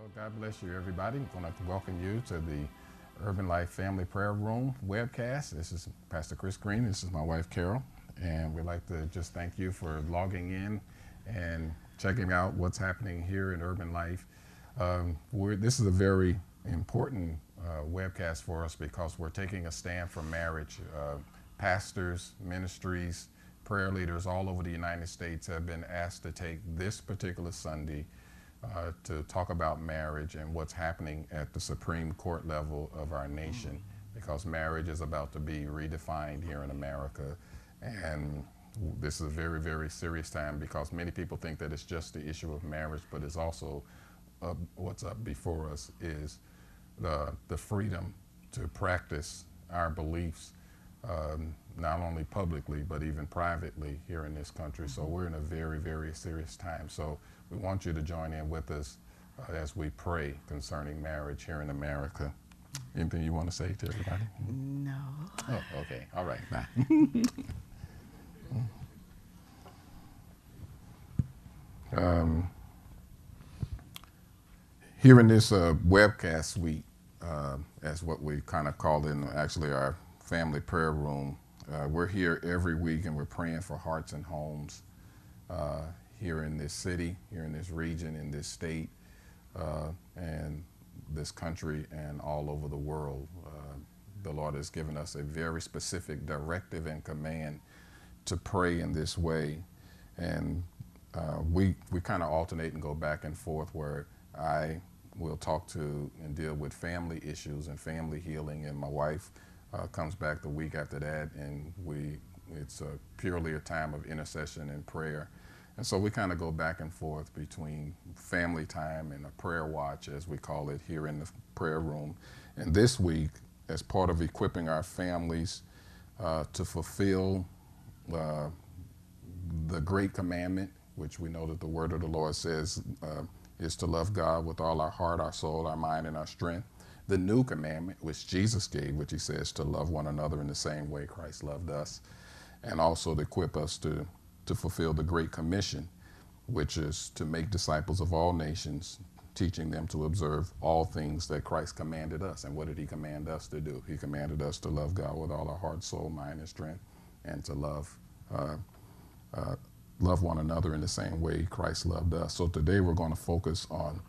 Well, God bless you, everybody. I'm going to welcome you to the Urban Life Family Prayer Room webcast. This is Pastor Chris Green. This is my wife, Carol. And we'd like to just thank you for logging in and checking out what's happening here in Urban Life. This is a very important webcast for us because we're taking a stand for marriage. Pastors, ministries, prayer leaders all over the United States have been asked to take this particular Sunday to talk about marriage and what's happening at the Supreme Court level of our nation, because marriage is about to be redefined here in America. And this is a very, very serious time because many people think that it's just the issue of marriage, but it's also what's up before us is the freedom to practice our beliefs, not only publicly, but even privately here in this country. So we're in a very, very serious time. So we want you to join in with us as we pray concerning marriage here in America. Anything you want to say to everybody? No. Oh, okay. All right. Bye. Here in this webcast suite, as what we kind of call it, actually our family prayer room, we're here every week and we're praying for hearts and homes here in this city, here in this region, in this state, and this country, and all over the world. The Lord has given us a very specific directive and command to pray in this way. And we kind of alternate and go back and forth where I will talk to and deal with family issues and family healing, and my wife comes back the week after that, and it's purely a time of intercession and prayer. And so we kind of go back and forth between family time and a prayer watch, as we call it here in the prayer room. And this week, as part of equipping our families to fulfill the great commandment, which we know that the word of the Lord says is to love God with all our heart, our soul, our mind, and our strength. The new commandment, which Jesus gave, which he says to love one another in the same way Christ loved us, and also to equip us to fulfill the Great Commission, which is to make disciples of all nations, teaching them to observe all things that Christ commanded us. And what did he command us to do? He commanded us to love God with all our heart, soul, mind, and strength, and to love one another in the same way Christ loved us. So today we're going to focus on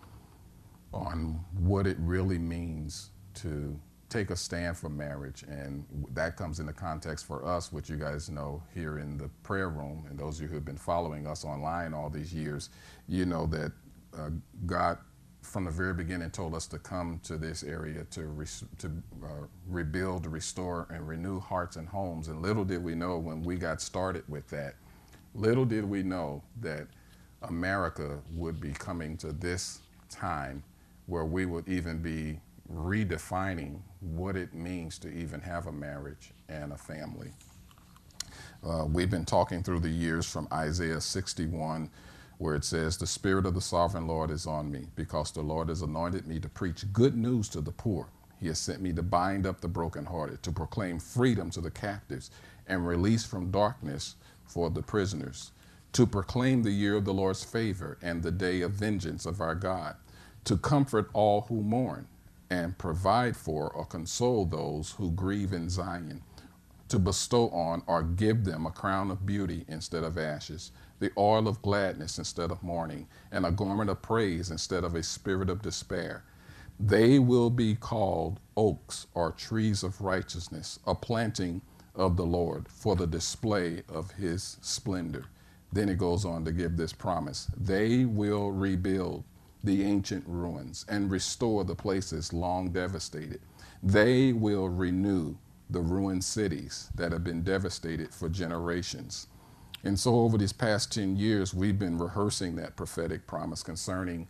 what it really means to take a stand for marriage. And that comes in the context for us, which you guys know here in the prayer room, and those of you who have been following us online all these years, you know that God from the very beginning told us to come to this area to rebuild, restore, and renew hearts and homes. And little did we know when we got started with that, little did we know that America would be coming to this time where we would even be redefining what it means to even have a marriage and a family. We've been talking through the years from Isaiah 61, where it says, "The Spirit of the Sovereign Lord is on me, because the Lord has anointed me to preach good news to the poor. He has sent me to bind up the brokenhearted, to proclaim freedom to the captives, and release from darkness for the prisoners, to proclaim the year of the Lord's favor and the day of vengeance of our God, to comfort all who mourn, and provide for or console those who grieve in Zion, to bestow on or give them a crown of beauty instead of ashes, the oil of gladness instead of mourning, and a garment of praise instead of a spirit of despair. They will be called oaks or trees of righteousness, a planting of the Lord for the display of his splendor." Then it goes on to give this promise: "They will rebuild the ancient ruins and restore the places long devastated. They will renew the ruined cities that have been devastated for generations." And so over these past 10 years, we've been rehearsing that prophetic promise concerning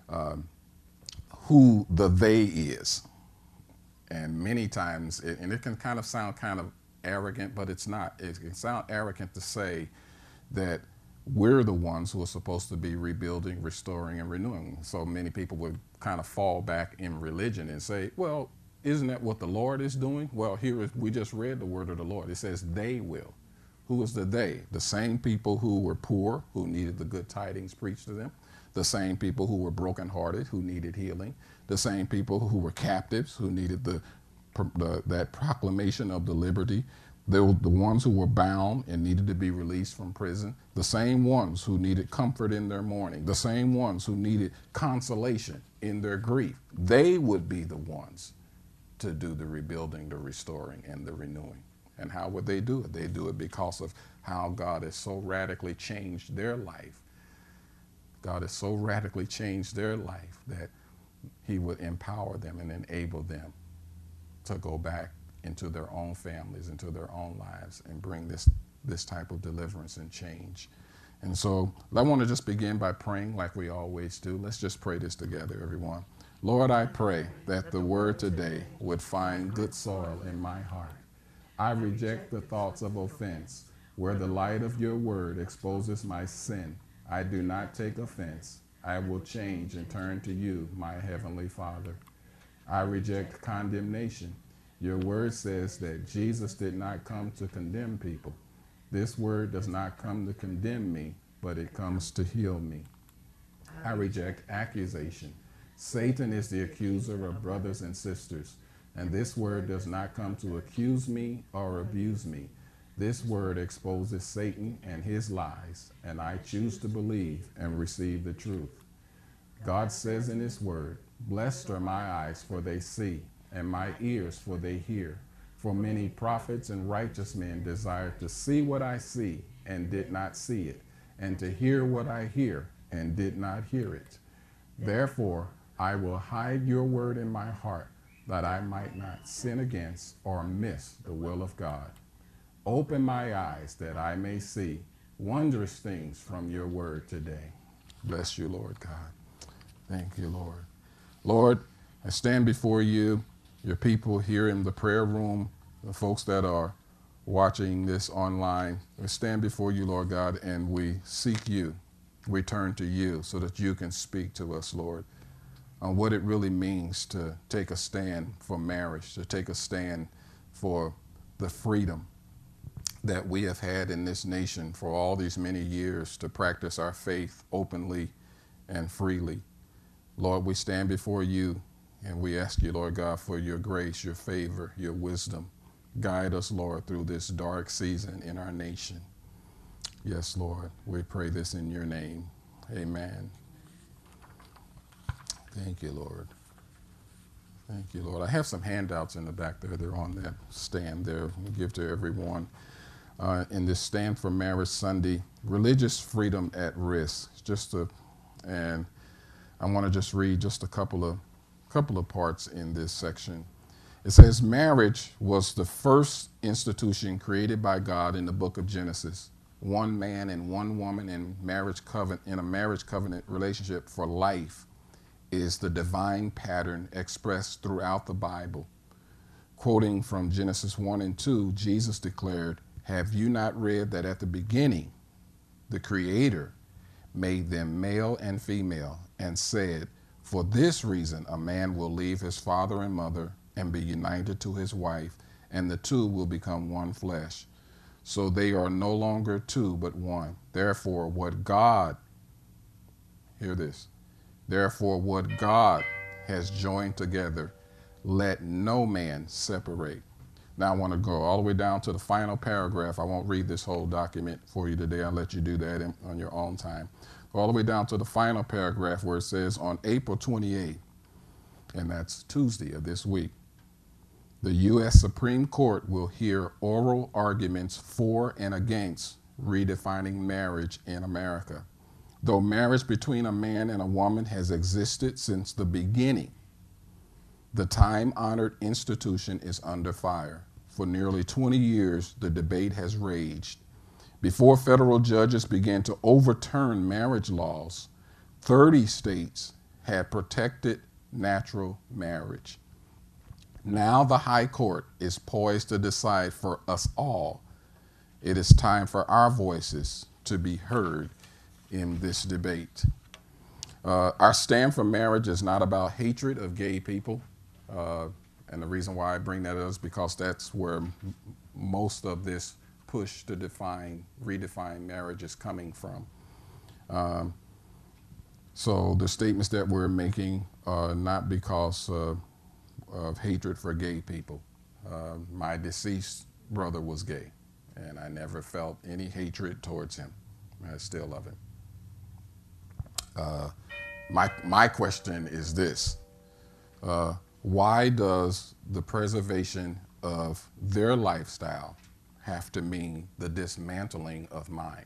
who the they is. And many times, and it can kind of sound kind of arrogant, but it's not. It can sound arrogant to say that we're the ones who are supposed to be rebuilding, restoring, and renewing. So many people would kind of fall back in religion and say, well, isn't that what the Lord is doing? Well, we just read the word of the Lord. It says they will. Who is the they? The same people who were poor, who needed the good tidings preached to them. the same people who were brokenhearted, who needed healing, the same people who were captives, who needed that proclamation of the liberty. They were the ones who were bound and needed to be released from prison, the same ones who needed comfort in their mourning, the same ones who needed consolation in their grief. They would be the ones to do the rebuilding, the restoring, and the renewing. And how would they do it? They do it because of how God has so radically changed their life. God has so radically changed their life that he would empower them and enable them to go back into their own families, into their own lives, and bring this type of deliverance and change. And so I want to just begin by praying like we always do. Let's just pray this together, everyone. Lord, I pray that the word today would find good soil in my heart. I reject the thoughts of offense. Where the light of your word exposes my sin, I do not take offense. I will change and turn to you, my heavenly Father. I reject condemnation. Your word says that Jesus did not come to condemn people. This word does not come to condemn me, but it comes to heal me. I reject accusation. Satan is the accuser of brothers and sisters, and this word does not come to accuse me or abuse me. This word exposes Satan and his lies, and I choose to believe and receive the truth. God says in his word, "Blessed are my eyes, for they see, and my ears, for they hear. For many prophets and righteous men desired to see what I see and did not see it, and to hear what I hear and did not hear it. Therefore, I will hide your word in my heart, that I might not sin against or miss the will of God. Open my eyes that I may see wondrous things from your word today." Bless you, Lord God. Thank you, Lord. Lord, I stand before you, your people here in the prayer room, the folks that are watching this online. We stand before you, Lord God, and we seek you. We turn to you so that you can speak to us, Lord, on what it really means to take a stand for marriage, to take a stand for the freedom that we have had in this nation for all these many years to practice our faith openly and freely. Lord, we stand before you and we ask you, Lord God, for your grace, your favor, your wisdom. Guide us, Lord, through this dark season in our nation. Yes, Lord, we pray this in your name. Amen. Thank you, Lord. Thank you, Lord. I have some handouts in the back there. They're on that stand there. We'll give to everyone. In this Stand for Marriage Sunday, Religious Freedom at Risk. And I want to just read just a couple of parts in this section. It says, marriage was the first institution created by God in the book of Genesis. One man and one woman in a marriage covenant relationship for life is the divine pattern expressed throughout the Bible. Quoting from Genesis 1 and 2, Jesus declared, "Have you not read that at the beginning, the Creator made them male and female and said, for this reason, a man will leave his father and mother and be united to his wife, and the two will become one flesh. So they are no longer two, but one. Therefore, what God has joined together, let no man separate." Now I want to go all the way down to the final paragraph. I won't read this whole document for you today. I'll let you do that on your own time. Go all the way down to the final paragraph where it says, on April 28th, and that's Tuesday of this week, the U.S. Supreme Court will hear oral arguments for and against redefining marriage in America. Though marriage between a man and a woman has existed since the beginning, the time-honored institution is under fire. For nearly 20 years, the debate has raged. Before federal judges began to overturn marriage laws, 30 states had protected natural marriage. Now the High Court is poised to decide for us all. It is time for our voices to be heard in this debate. Our stand for marriage is not about hatred of gay people. And the reason why I bring that up is because that's where most of this push to redefine marriage is coming from. So the statements that we're making are not because of hatred for gay people. My deceased brother was gay, and I never felt any hatred towards him. I still love him. My question is this. Why does the preservation of their lifestyle have to mean the dismantling of mine?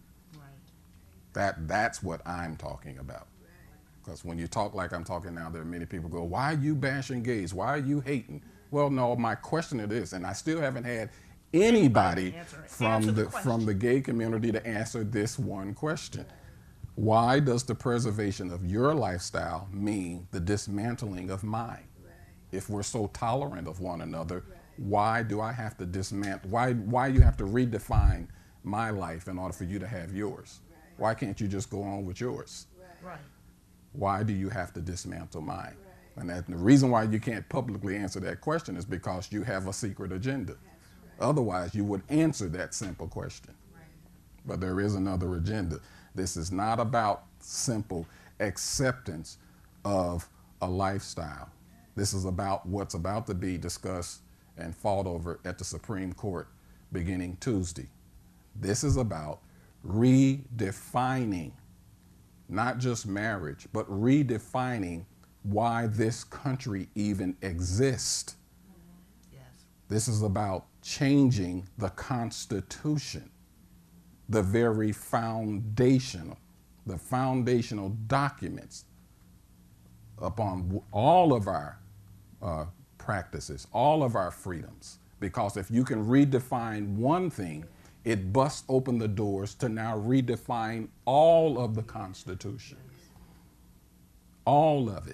That's what I'm talking about. Because when you talk like I'm talking now, there are many people go, why are you bashing gays? Why are you hating? Well, no, my question it is, and I still haven't had anybody from the gay community to answer this one question. Why does the preservation of your lifestyle mean the dismantling of mine? If we're so tolerant of one another, why do I have to dismantle? Why you have to redefine my life in order for you to have yours? Why can't you just go on with yours? Right. Why do you have to dismantle mine? And the reason why you can't publicly answer that question is because you have a secret agenda. Otherwise, you would answer that simple question. But there is another agenda. This is not about simple acceptance of a lifestyle. This is about what's about to be discussed and fought over at the Supreme Court beginning Tuesday. This is about redefining not just marriage, but redefining why this country even exists. Yes. This is about changing the Constitution, the very foundational documents upon all of our practices, all of our freedoms. Because if you can redefine one thing, it busts open the doors to now redefine all of the Constitution. All of it.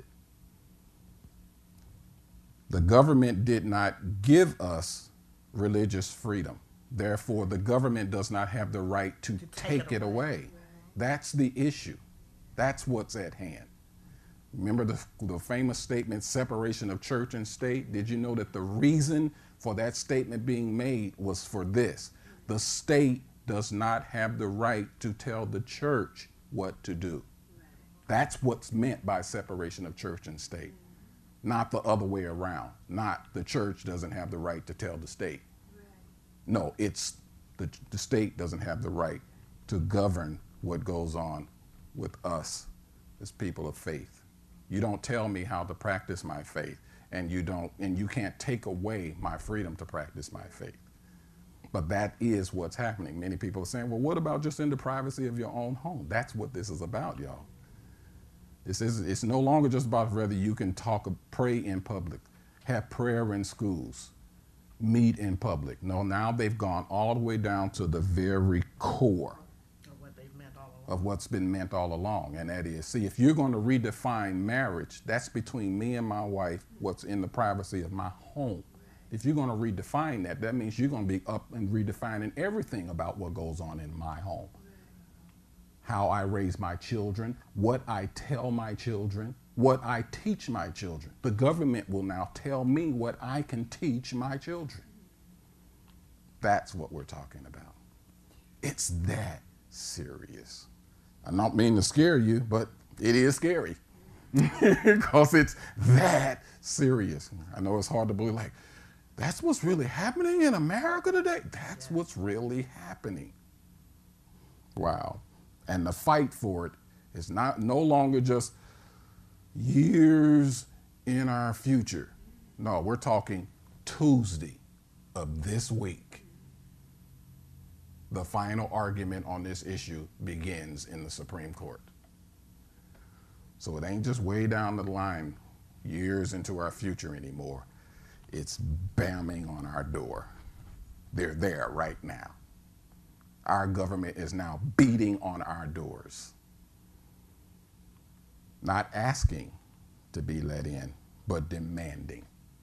The government did not give us religious freedom. Therefore, the government does not have the right to take it away. That's the issue. That's what's at hand. Remember the famous statement, separation of church and state? Did you know that the reason for that statement being made was for this? The state does not have the right to tell the church what to do. That's what's meant by separation of church and state. Not the other way around. Not the church doesn't have the right to tell the state. No, it's the state doesn't have the right to govern what goes on with us as people of faith. You don't tell me how to practice my faith, and you can't take away my freedom to practice my faith. But that is what's happening. Many people are saying, well, what about just in the privacy of your own home? That's what this is about, y'all. It's no longer just about whether you can pray in public, have prayer in schools, meet in public. No, now they've gone all the way down to the very core of what's been meant all along. And that is, see, if you're going to redefine marriage, that's between me and my wife, what's in the privacy of my home. If you're going to redefine that, that means you're going to be up and redefining everything about what goes on in my home. How I raise my children, what I tell my children, what I teach my children. The government will now tell me what I can teach my children. That's what we're talking about. It's that serious. I don't mean to scare you, but it is scary because it's that serious. I know it's hard to believe, like, that's what's really happening in America today. That's what's really happening. Wow. And the fight for it is no longer just years in our future. No, we're talking Tuesday of this week. The final argument on this issue begins in the Supreme Court. So it ain't just way down the line, years into our future anymore. It's bamming on our door. They're there right now. Our government is now beating on our doors. Not asking to be let in, but demanding.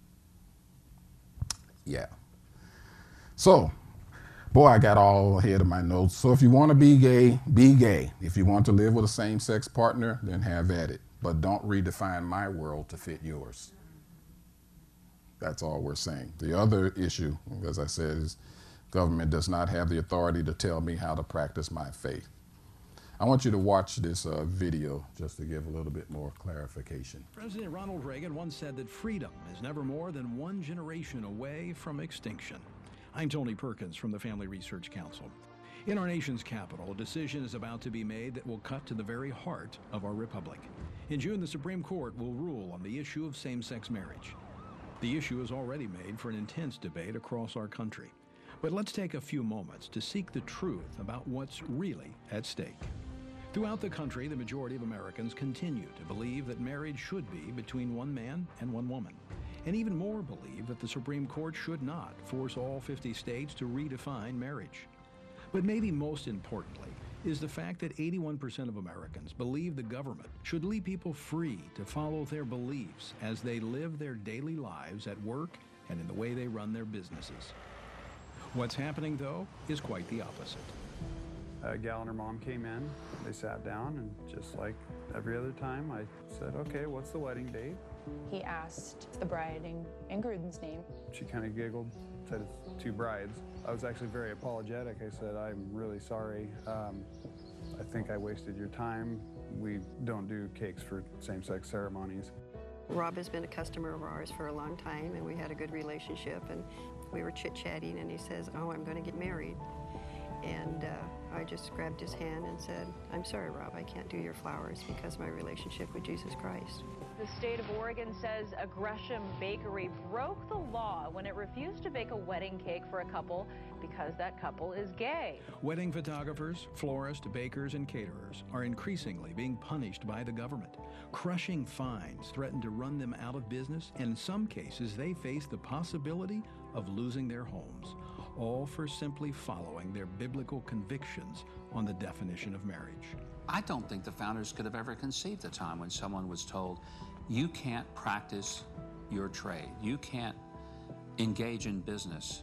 Yeah. So, boy, I got all ahead of my notes. So if you want to be gay, be gay. If you want to live with a same-sex partner, then have at it. But don't redefine my world to fit yours. That's all we're saying. The other issue, as I said, is government does not have the authority to tell me how to practice my faith. I want you to watch this video just to give a little bit more clarification. President Ronald Reagan once said that freedom is never more than one generation away from extinction. I'm Tony Perkins from the Family Research Council. In our nation's capital, a decision is about to be made that will cut to the very heart of our republic. In June, the Supreme Court will rule on the issue of same-sex marriage. The issue is already made for an intense debate across our country. But let's take a few moments to seek the truth about what's really at stake. Throughout the country, the majority of Americans continue to believe that marriage should be between one man and one woman, and even more believe that the Supreme Court should not force all 50 states to redefine marriage. But maybe most importantly is the fact that 81% of Americans believe the government should leave people free to follow their beliefs as they live their daily lives at work and in the way they run their businesses. What's happening, though, is quite the opposite. A gal and her mom came in, they sat down, and just like every other time, I said, okay, what's the wedding date? He asked the bride and groom's name. She kind of giggled, said it's two brides. I was actually very apologetic. I said, I'm really sorry. I think I wasted your time. We don't do cakes for same-sex ceremonies. Rob has been a customer of ours for a long time, and we had a good relationship, and we were chit-chatting, and he says, oh, I'm going to get married. And I just grabbed his hand and said, I'm sorry, Rob, I can't do your flowers because of my relationship with Jesus Christ. The state of Oregon says a Gresham bakery broke the law when it refused to bake a wedding cake for a couple because that couple is gay. Wedding photographers, florists, bakers, and caterers are increasingly being punished by the government. Crushing fines threaten to run them out of business, and in some cases they face the possibility of losing their homes, all for simply following their biblical convictions on the definition of marriage. I don't think the founders could have ever conceived a time when someone was told, you can't practice your trade, you can't engage in business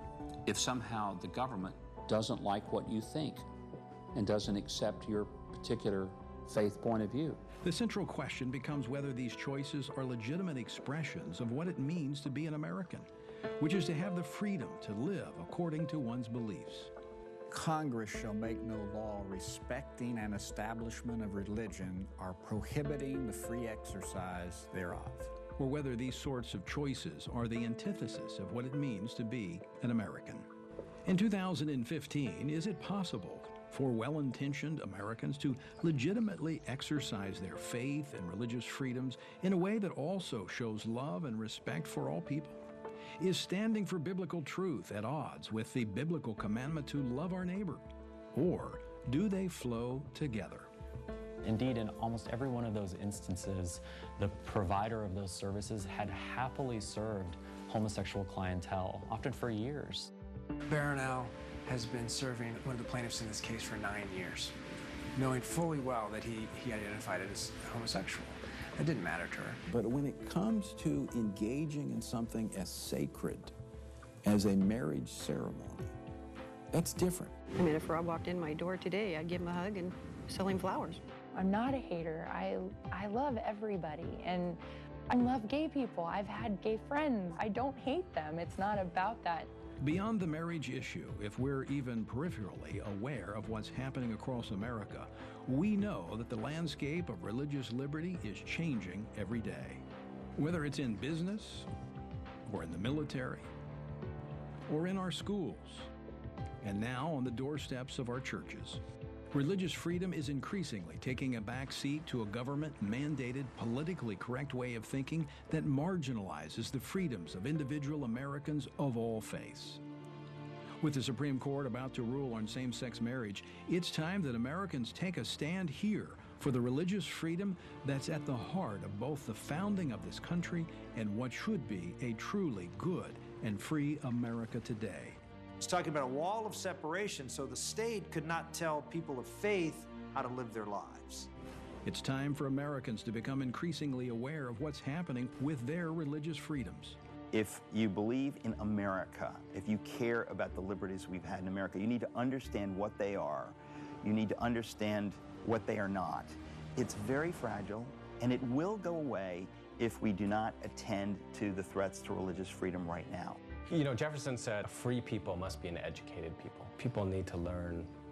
if somehow the government doesn't like what you think and doesn't accept your particular faith point of view. The central question becomes whether these choices are legitimate expressions of what it means to be an American, which is to have the freedom to live according to one's beliefs. Congress shall make no law respecting an establishment of religion or prohibiting the free exercise thereof. Or whether these sorts of choices are the antithesis of what it means to be an American. In 2015, is it possible for well-intentioned Americans to legitimately exercise their faith and religious freedoms in a way that also shows love and respect for all people? Is standing for biblical truth at odds with the biblical commandment to love our neighbor? Or do they flow together? Indeed, in almost every one of those instances, the provider of those services had happily served homosexual clientele, often for years. Barronelle has been serving one of the plaintiffs in this case for 9 years, knowing fully well that he identified as homosexual. It didn't matter to her. But when it comes to engaging in something as sacred as a marriage ceremony, that's different. I mean, if Rob walked in my door today, I'd give him a hug and sell him flowers. I'm not a hater. I love everybody, and I love gay people. I've had gay friends. I don't hate them. It's not about that. Beyond the marriage issue, if we're even peripherally aware of what's happening across America, we know that the landscape of religious liberty is changing every day. Whether it's in business, or in the military, or in our schools, and now on the doorsteps of our churches. Religious freedom is increasingly taking a back seat to a government-mandated, politically correct way of thinking that marginalizes the freedoms of individual Americans of all faiths. With the Supreme Court about to rule on same-sex marriage, it's time that Americans take a stand here for the religious freedom that's at the heart of both the founding of this country and what should be a truly good and free America today. It's talking about a wall of separation so the state could not tell people of faith how to live their lives. It's time for Americans to become increasingly aware of what's happening with their religious freedoms. If you believe in America, if you care about the liberties we've had in America, you need to understand what they are. You need to understand what they are not. It's very fragile, and it will go away if we do not attend to the threats to religious freedom right now. You know, Jefferson said, free people must be an educated people. People need to learn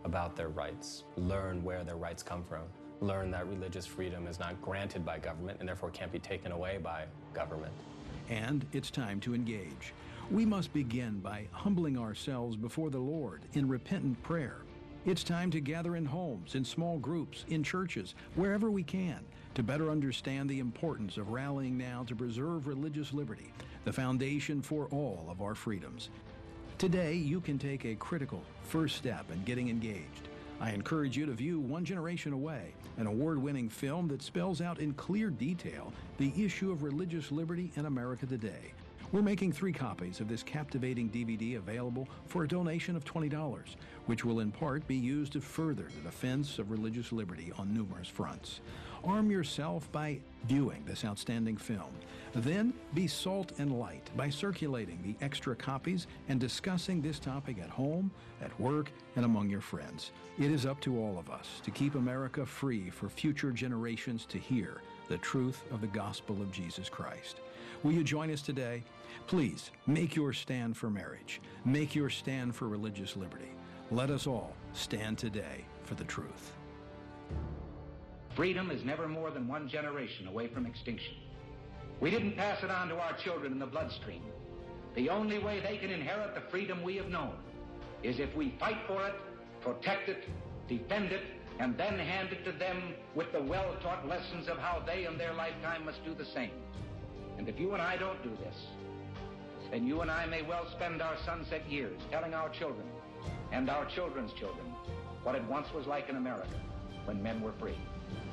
about their rights, learn where their rights come from, learn that religious freedom is not granted by government and therefore can't be taken away by government. And it's time to engage. We must begin by humbling ourselves before the Lord in repentant prayer. It's time to gather in homes, in small groups, in churches, wherever we can, to better understand the importance of rallying now to preserve religious liberty, the foundation for all of our freedoms. Today, you can take a critical first step in getting engaged. I encourage you to view One Generation Away, an award-winning film that spells out in clear detail the issue of religious liberty in America today. We're making 3 copies of this captivating DVD available for a donation of $20, which will in part be used to further the defense of religious liberty on numerous fronts. Arm yourself by viewing this outstanding film. Then be salt and light by circulating the extra copies and discussing this topic at home, at work, and among your friends. It is up to all of us to keep America free for future generations to hear the truth of the gospel of Jesus Christ. Will you join us today? Please make your stand for marriage. Make your stand for religious liberty. Let us all stand today for the truth. Freedom is never more than one generation away from extinction. We didn't pass it on to our children in the bloodstream. The only way they can inherit the freedom we have known is if we fight for it, protect it, defend it, and then hand it to them with the well-taught lessons of how they in their lifetime must do the same. And if you and I don't do this, then you and I may well spend our sunset years telling our children and our children's children what it once was like in America when men were free.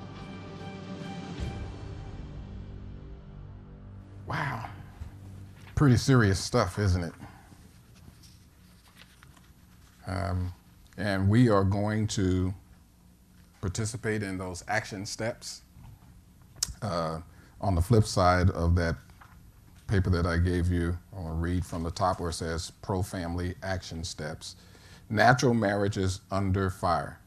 Wow. Pretty serious stuff, isn't it? And we are going to participate in those action steps. On the flip side of that paper that I gave you, I'm going to read from the top where it says pro-family action steps. Natural marriage is under fire.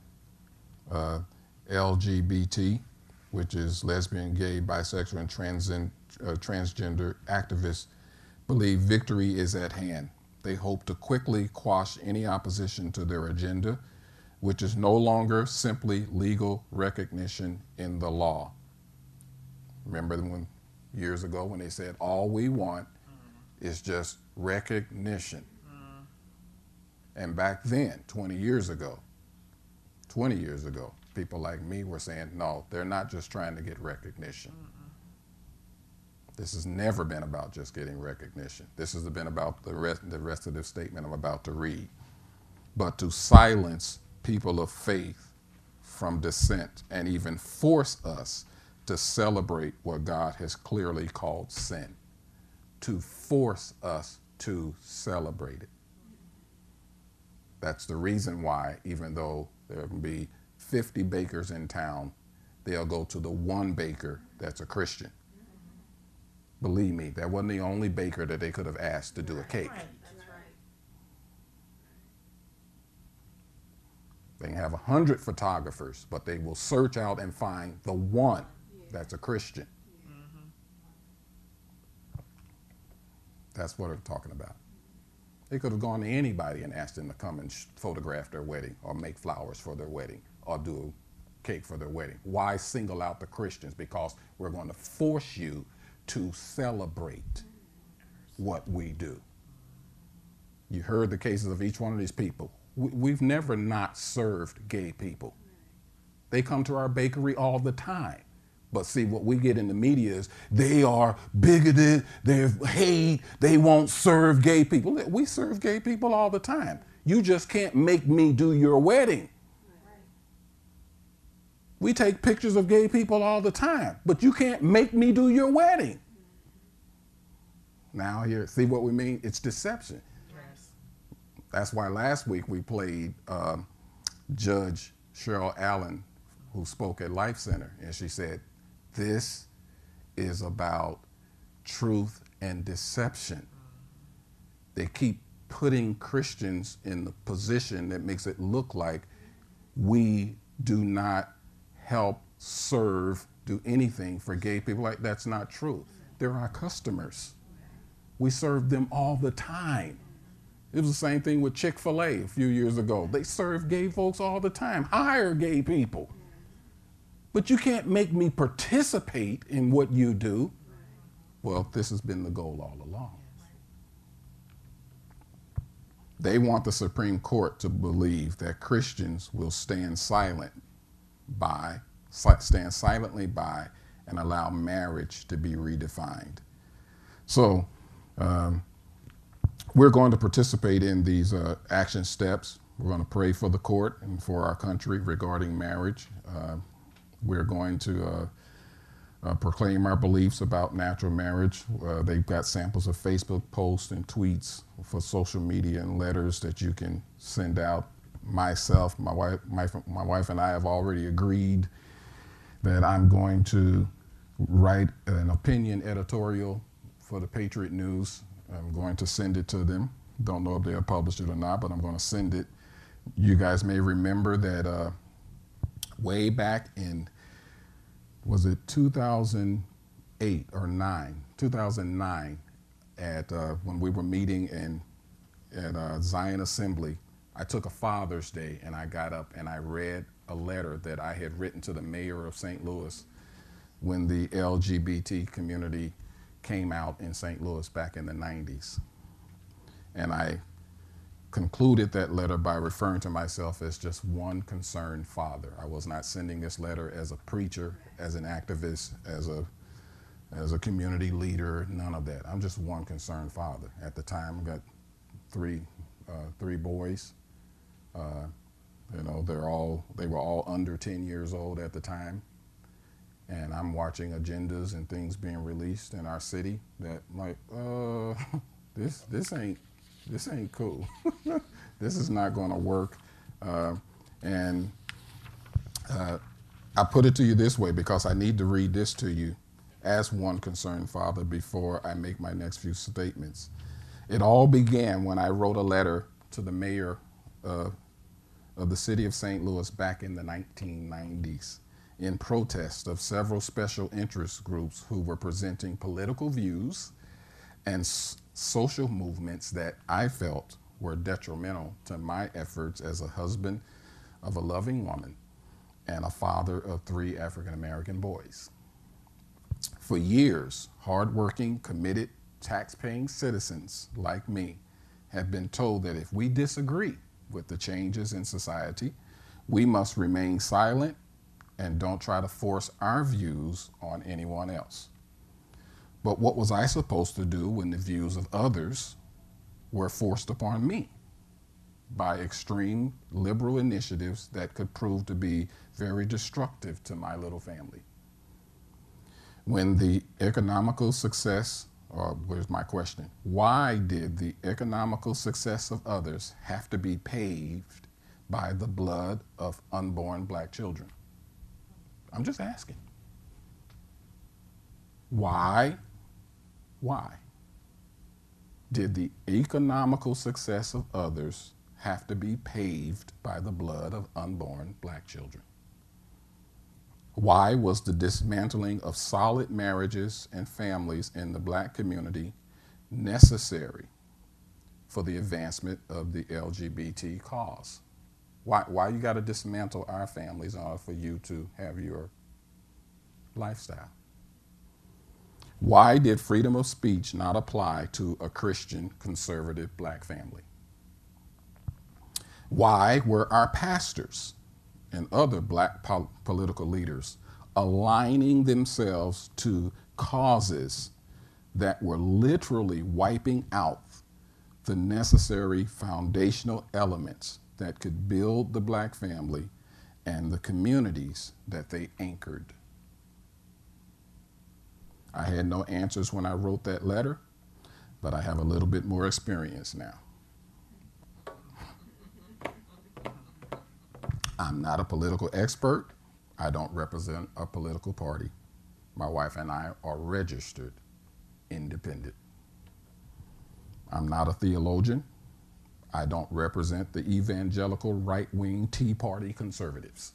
LGBT, which is lesbian, gay, bisexual, and transgender activists, believe victory is at hand. They hope to quickly quash any opposition to their agenda, which is no longer simply legal recognition in the law. Remember when years ago when they said all we want is just recognition. And back then, 20 years ago, people like me were saying, no, they're not just trying to get recognition. This has never been about just getting recognition. This has been about the rest of the statement I'm about to read. But to silence people of faith from dissent and even force us to celebrate what God has clearly called sin, to force us to celebrate it. That's the reason why, even though there can be 50 bakers in town, they'll go to the one baker that's a Christian. Believe me, that wasn't the only baker that they could have asked to do a cake. They can have 100 photographers, but they will search out and find the one that's a Christian. That's what we're talking about. They could have gone to anybody and asked them to come and photograph their wedding or make flowers for their wedding or do a cake for their wedding. Why single out the Christians? Because we're going to force you to celebrate what we do. You heard the cases of each one of these people. We've never not served gay people. They come to our bakery all the time. But see, what we get in the media is they are bigoted, they hate, they won't serve gay people. We serve gay people all the time. You just can't make me do your wedding. We take pictures of gay people all the time, but you can't make me do your wedding. Now here, see what we mean? It's deception. Yes. That's why last week we played Judge Cheryl Allen, who spoke at Life Center, and she said, this is about truth and deception. They keep putting Christians in the position that makes it look like we do not help, serve, do anything for gay people. Like, that's not true. They're our customers. We serve them all the time. It was the same thing with Chick-fil-A a few years ago. They serve gay folks all the time. Hire gay people. But you can't make me participate in what you do. Well, this has been the goal all along. They want the Supreme Court to believe that Christians will stand silently by and allow marriage to be redefined. So we're going to participate in these action steps. We're going to pray for the court and for our country regarding marriage. We're going to proclaim our beliefs about natural marriage. They've got samples of Facebook posts and tweets for social media and letters that you can send out. Myself, my wife and I have already agreed that I'm going to write an opinion editorial for the Patriot News. I'm going to send it to them. Don't know if they'll publish it or not, but I'm going to send it. You guys may remember that way back in, was it 2008 or 2009, at when we were meeting at Zion Assembly, I took a Father's Day and I got up and I read a letter that I had written to the mayor of St. Louis when the LGBT community came out in St. Louis back in the 90s. And I concluded that letter by referring to myself as just one concerned father. I was not sending this letter as a preacher, as an activist, as a community leader, none of that. I'm just one concerned father. At the time, I got three boys. You know, they were all under 10 years old at the time. And I'm watching agendas and things being released in our city that like, this ain't cool. This is not going to work. I put it to you this way because I need to read this to you as one concerned father before I make my next few statements. It all began when I wrote a letter to the mayor of the city of St. Louis back in the 1990s in protest of several special interest groups who were presenting political views and social movements that I felt were detrimental to my efforts as a husband of a loving woman and a father of 3 African-American boys. For years, hardworking, committed, tax-paying citizens like me have been told that if we disagree with the changes in society, we must remain silent and don't try to force our views on anyone else. But what was I supposed to do when the views of others were forced upon me by extreme liberal initiatives that could prove to be very destructive to my little family? When the economical success, or where's my question? Why did the economical success of others have to be paved by the blood of unborn black children? I'm just asking. Why did the economical success of others have to be paved by the blood of unborn black children? Why was the dismantling of solid marriages and families in the black community necessary for the advancement of the LGBT cause? Why you got to dismantle our families in order for you to have your lifestyle? Why did freedom of speech not apply to a Christian conservative black family? Why were our pastors and other black political leaders aligning themselves to causes that were literally wiping out the necessary foundational elements that could build the black family and the communities that they anchored? I had no answers when I wrote that letter, but I have a little bit more experience now. I'm not a political expert. I don't represent a political party. My wife and I are registered independent. I'm not a theologian. I don't represent the evangelical right-wing Tea Party conservatives.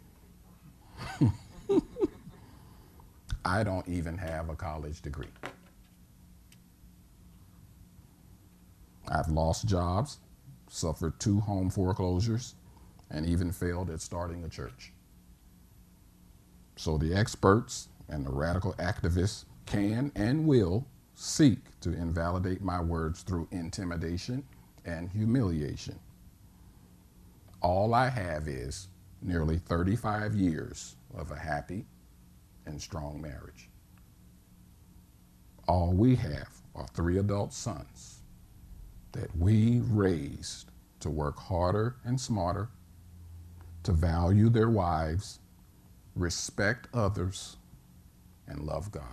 I don't even have a college degree. I've lost jobs, suffered 2 home foreclosures, and even failed at starting a church. So the experts and the radical activists can and will seek to invalidate my words through intimidation and humiliation. All I have is nearly 35 years of a happy and strong marriage. All we have are 3 adult sons that we raised to work harder and smarter, to value their wives, respect others, and love God.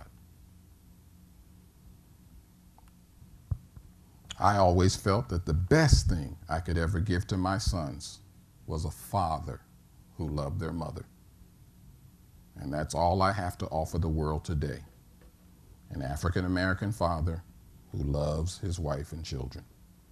I always felt that the best thing I could ever give to my sons was a father who loved their mother. And that's all I have to offer the world today. An African-American father who loves his wife and children.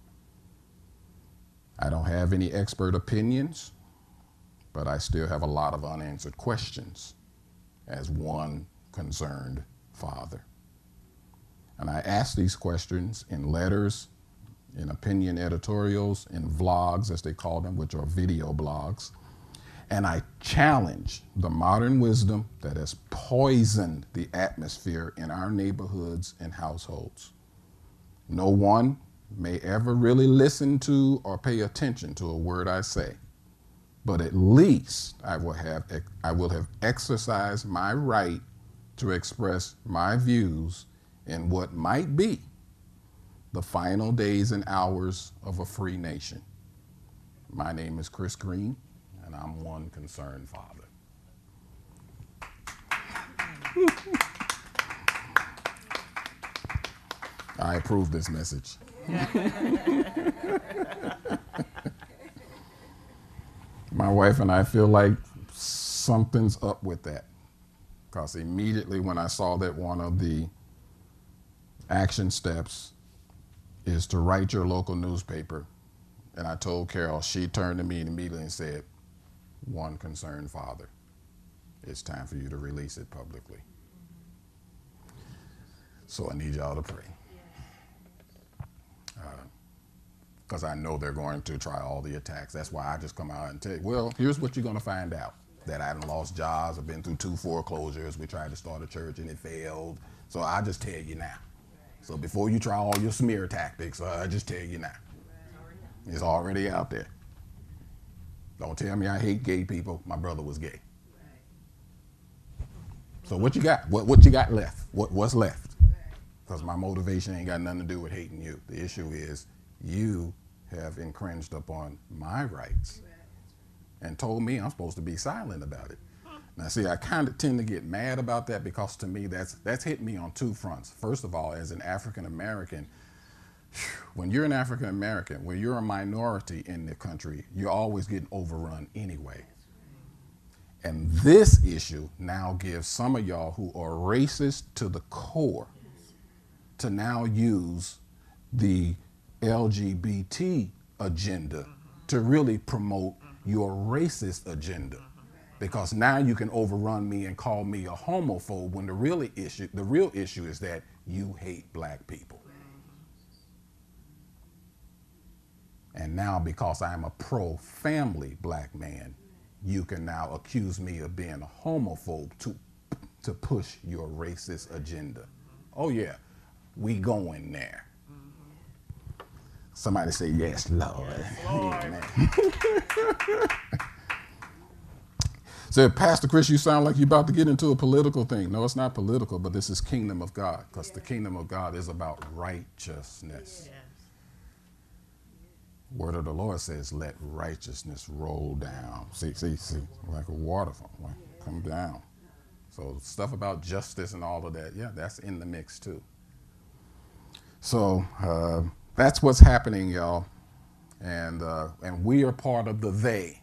I don't have any expert opinions, but I still have a lot of unanswered questions as one concerned father. And I ask these questions in letters, in opinion editorials, in vlogs, as they call them, which are video blogs. And I challenge the modern wisdom that has poisoned the atmosphere in our neighborhoods and households. No one may ever really listen to or pay attention to a word I say, but at least I will have exercised my right to express my views in what might be the final days and hours of a free nation. My name is Chris Green, and I'm one concerned father. I approve this message. My wife and I feel like something's up with that, because immediately when I saw that one of the action steps is to write your local newspaper, and I told Carol, she turned to me immediately and said, one concerned father, it's time for you to release it publicly. So I need y'all to pray. Because I know they're going to try all the attacks. That's why I just come out and tell you, well, here's what you're going to find out. That I haven't lost jobs, I've been through 2 foreclosures, we tried to start a church and it failed. So I just tell you now. So before you try all your smear tactics, I just tell you now. It's already out there. Don't tell me I hate gay people. My brother was gay. So what you got? What you got left? What's left? Because my motivation ain't got nothing to do with hating you. The issue is you have infringed upon my rights and told me I'm supposed to be silent about it. Now, see, I kind of tend to get mad about that because to me that's hit me on 2 fronts. First of all, as an African American, when you're an African American, when you're a minority in the country, you're always getting overrun anyway. And this issue now gives some of y'all who are racist to the core to now use the LGBT agenda to really promote your racist agenda, because now you can overrun me and call me a homophobe when the real issue is that you hate black people. And now because I'm a pro-family black man, you can now accuse me of being a homophobe to push your racist agenda. Oh yeah, we going there. Somebody say, yes, Lord. Yes, Lord. Amen. So, Pastor Chris, you sound like you're about to get into a political thing. No, it's not political, but this is kingdom of God, because the kingdom of God is about righteousness. Yes. Word of the Lord says, let righteousness roll down. See, like a waterfall, like, come down. So stuff about justice and all of that, yeah, that's in the mix too. So, that's what's happening, y'all, and we are part of the they,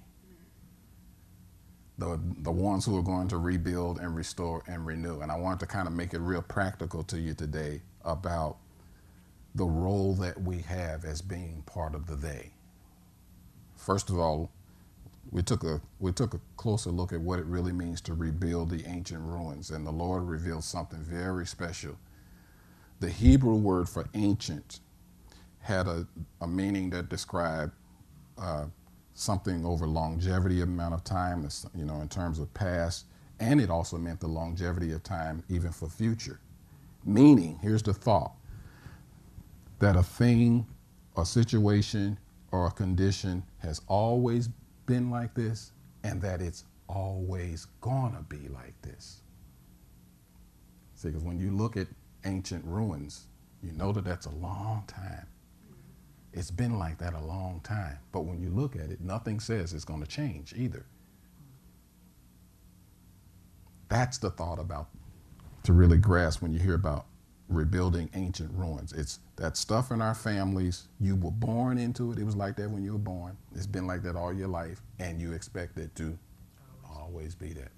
the ones who are going to rebuild and restore and renew. And I want to kind of make it real practical to you today about the role that we have as being part of the they. First of all, we took a closer look at what it really means to rebuild the ancient ruins, and the Lord revealed something very special. The Hebrew word for ancient had a meaning that described something over longevity amount of time, you know, in terms of past, and it also meant the longevity of time even for future. Meaning, here's the thought, that a thing, a situation, or a condition has always been like this, and that it's always gonna be like this. See, because when you look at ancient ruins, you know that that's a long time. It's been like that a long time. But when you look at it, nothing says it's going to change either. That's the thought about to really grasp when you hear about rebuilding ancient ruins. It's that stuff in our families. You were born into it. It was like that when you were born. It's been like that all your life, and you expect it to always be that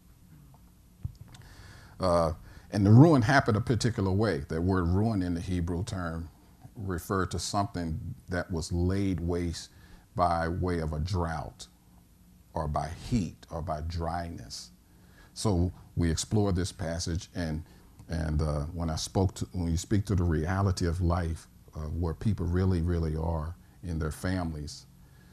way. And the ruin happened a particular way. That word ruin in the Hebrew term referred to something that was laid waste by way of a drought or by heat or by dryness. So we explored this passage, and when you speak to the reality of life, where people really are in their families,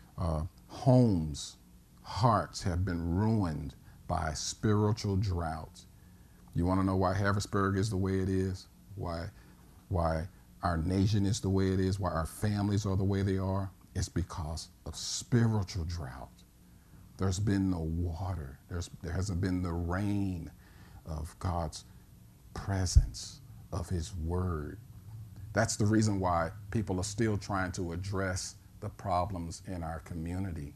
homes, hearts have been ruined by spiritual droughts. You want to know why Harrisburg is the way it is? Why our nation is the way it is? Why our families are the way they are? It's because of spiritual drought. There's been no water. There hasn't been the rain of God's presence, of His Word. That's the reason why people are still trying to address the problems in our community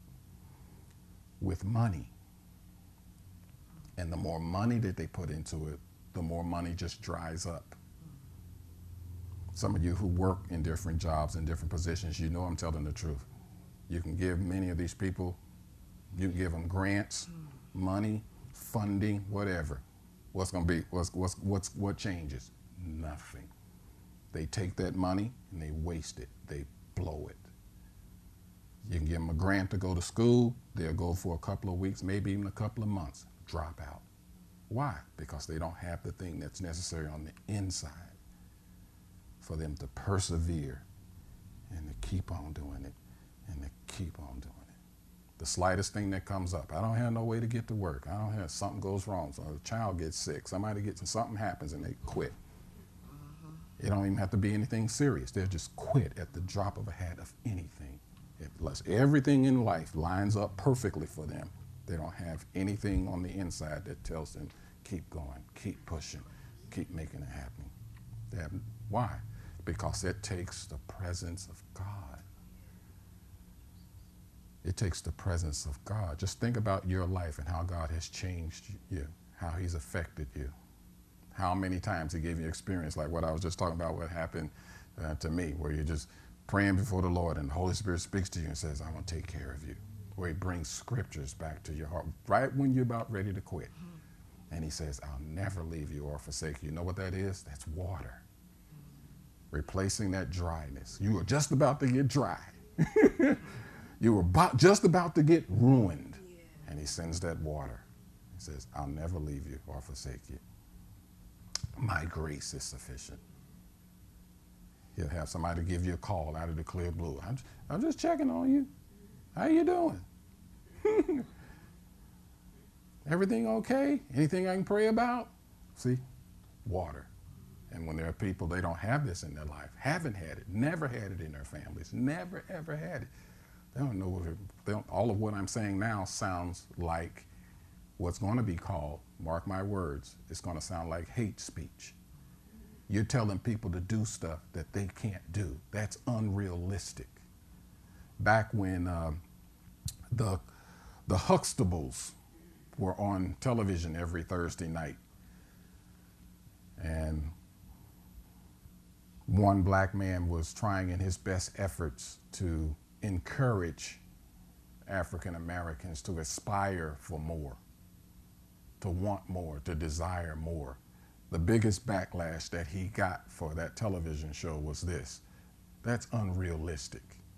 with money. And the more money that they put into it, the more money just dries up. Some of you who work in different jobs and different positions, you know I'm telling the truth. You can give many of these people, you can give them grants, money, funding, whatever. What's going to be, what changes? Nothing. They take that money and they waste it. They blow it. You can give them a grant to go to school. They'll go for a couple of weeks, maybe even a couple of months, drop out. Why? Because they don't have the thing that's necessary on the inside for them to persevere and to keep on doing it and to keep on doing it. The slightest thing that comes up, I don't have no way to get to work. I don't have, something goes wrong. So a child gets sick, something happens and they quit. It don't even have to be anything serious. They'll just quit at the drop of a hat of anything. Unless everything in life lines up perfectly for them, they don't have anything on the inside that tells them, keep going, keep pushing, keep making it happen. Why? Because it takes the presence of God. It takes the presence of God. Just think about your life and how God has changed you, how He's affected you, how many times He gave you experience like what I was just talking about, what happened to me, where you're just praying before the Lord and the Holy Spirit speaks to you and says, I want to take care of you. Where He brings scriptures back to your heart right when you're about ready to quit. And He says, I'll never leave you or forsake you. You know what that is? That's water. Replacing that dryness. You were just about to get dry. You were just about to get ruined. And He sends that water. He says, I'll never leave you or forsake you. My grace is sufficient. He'll have somebody give you a call out of the clear blue. I'm just checking on you. How you doing? Everything okay? Anything I can pray about? See, water. And when there are people, they don't have this in their life, haven't had it, never had it in their families, never ever had it. They don't know all of what I'm saying now sounds like what's going to be called, mark my words, it's going to sound like hate speech. You're telling people to do stuff that they can't do. That's unrealistic. Back when the Huxtables were on television every Thursday night, and one black man was trying in his best efforts to encourage African Americans to aspire for more, to want more, to desire more. The biggest backlash that he got for that television show was this: that's unrealistic.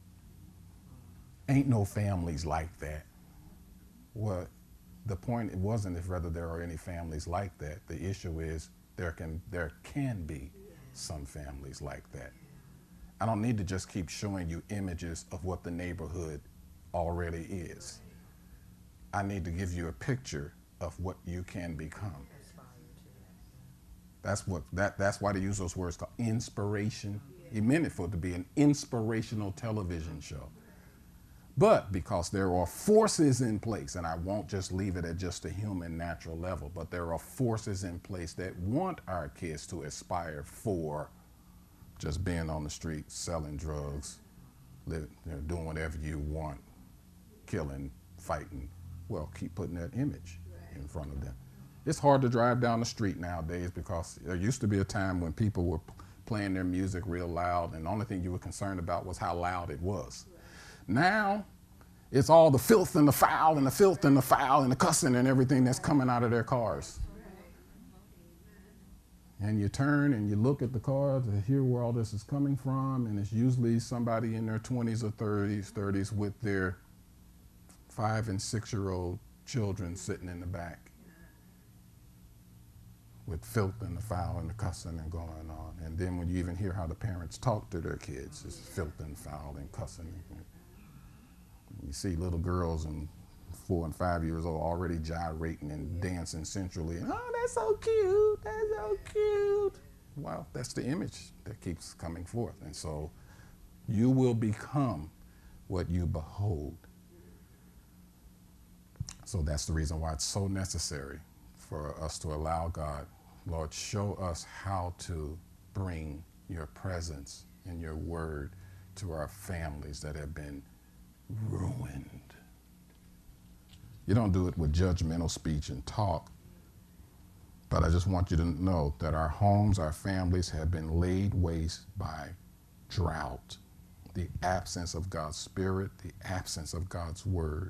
Ain't no families like that. Well, the point it wasn't if whether there are any families like that. The issue is there can be some families like that. I don't need to just keep showing you images of what the neighborhood already is. I need to give you a picture of what you can become. That's why they use those words called inspiration. He meant it for it to be an inspirational television show. But because there are forces in place, and I won't just leave it at just a human natural level, but there are forces in place that want our kids to aspire for just being on the street, selling drugs, doing whatever you want, killing, fighting. Well, keep putting that image in front of them. It's hard to drive down the street nowadays because there used to be a time when people were playing their music real loud, and the only thing you were concerned about was how loud it was. Now, it's all the filth and the foul and the filth and the foul and the cussing and everything that's coming out of their cars. And you turn and you look at the car to hear where all this is coming from, and it's usually somebody in their 20s or 30s with their 5 and 6-year-old children sitting in the back with filth and the foul and the cussing and going on. And then when you even hear how the parents talk to their kids, it's filth and foul and cussing. You see little girls and 4 and 5 years old already gyrating and dancing sensually. And, oh, that's so cute, that's so cute. Well, that's the image that keeps coming forth. And so you will become what you behold. So that's the reason why it's so necessary for us to allow God, Lord, show us how to bring your presence and your word to our families that have been ruined. You don't do it with judgmental speech and talk, but I just want you to know that our homes, our families have been laid waste by drought, the absence of God's Spirit, the absence of God's word.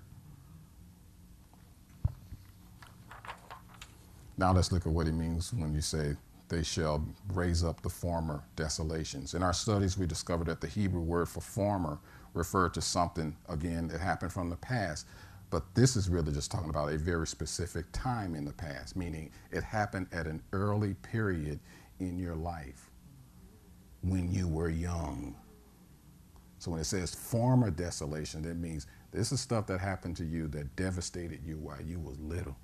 Now let's look at what he means when you say they shall raise up the former desolations. In our studies, we discovered that the Hebrew word for former referred to something, again, that happened from the past. But this is really just talking about a very specific time in the past, meaning it happened at an early period in your life when you were young. So when it says former desolation, that means this is stuff that happened to you that devastated you while you was little.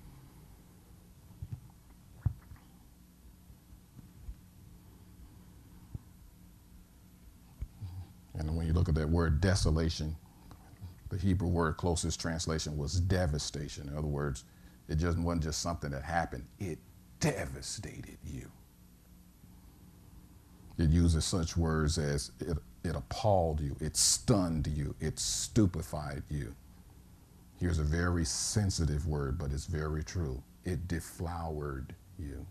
And when you look at that word desolation, the Hebrew word closest translation was devastation. In other words, it just wasn't just something that happened, it devastated you. It uses such words as it appalled you, it stunned you, it stupefied you. Here's a very sensitive word, but it's very true. It deflowered you.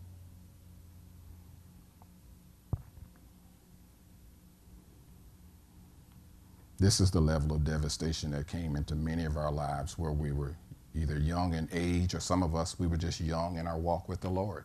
This is the level of devastation that came into many of our lives where we were either young in age, or some of us, we were just young in our walk with the Lord.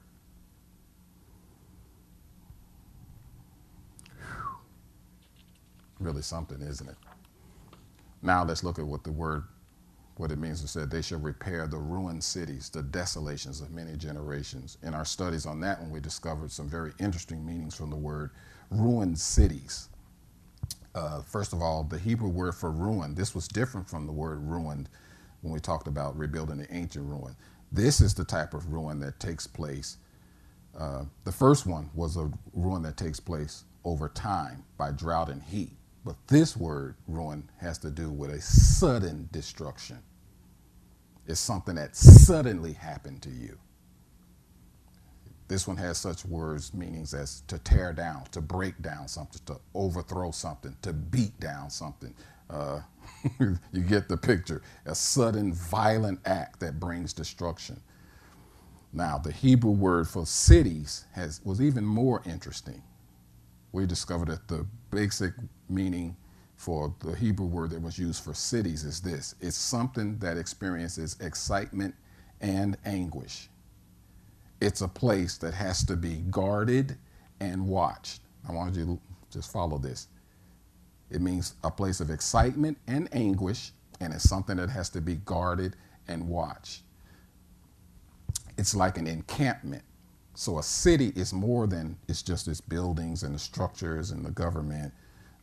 Whew. Really something, isn't it? Now let's look at what it means. It said they shall repair the ruined cities, the desolations of many generations. In our studies on that one, we discovered some very interesting meanings from the word ruined cities. First of all, the Hebrew word for ruin, this was different from the word ruined when we talked about rebuilding the ancient ruin. This is the type of ruin that takes place. The first one was a ruin that takes place over time by drought and heat. But this word, ruin, has to do with a sudden destruction. It's something that suddenly happened to you. This one has such words, meanings as to tear down, to break down something, to overthrow something, to beat down something. You get the picture. A sudden, violent act that brings destruction. Now, the Hebrew word for cities was even more interesting. We discovered that the basic meaning for the Hebrew word that was used for cities is this. It's something that experiences excitement and anguish. It's a place that has to be guarded and watched. I want you to just follow this. It means a place of excitement and anguish, and it's something that has to be guarded and watched. It's like an encampment. So a city is more than it's just its buildings and the structures and the government.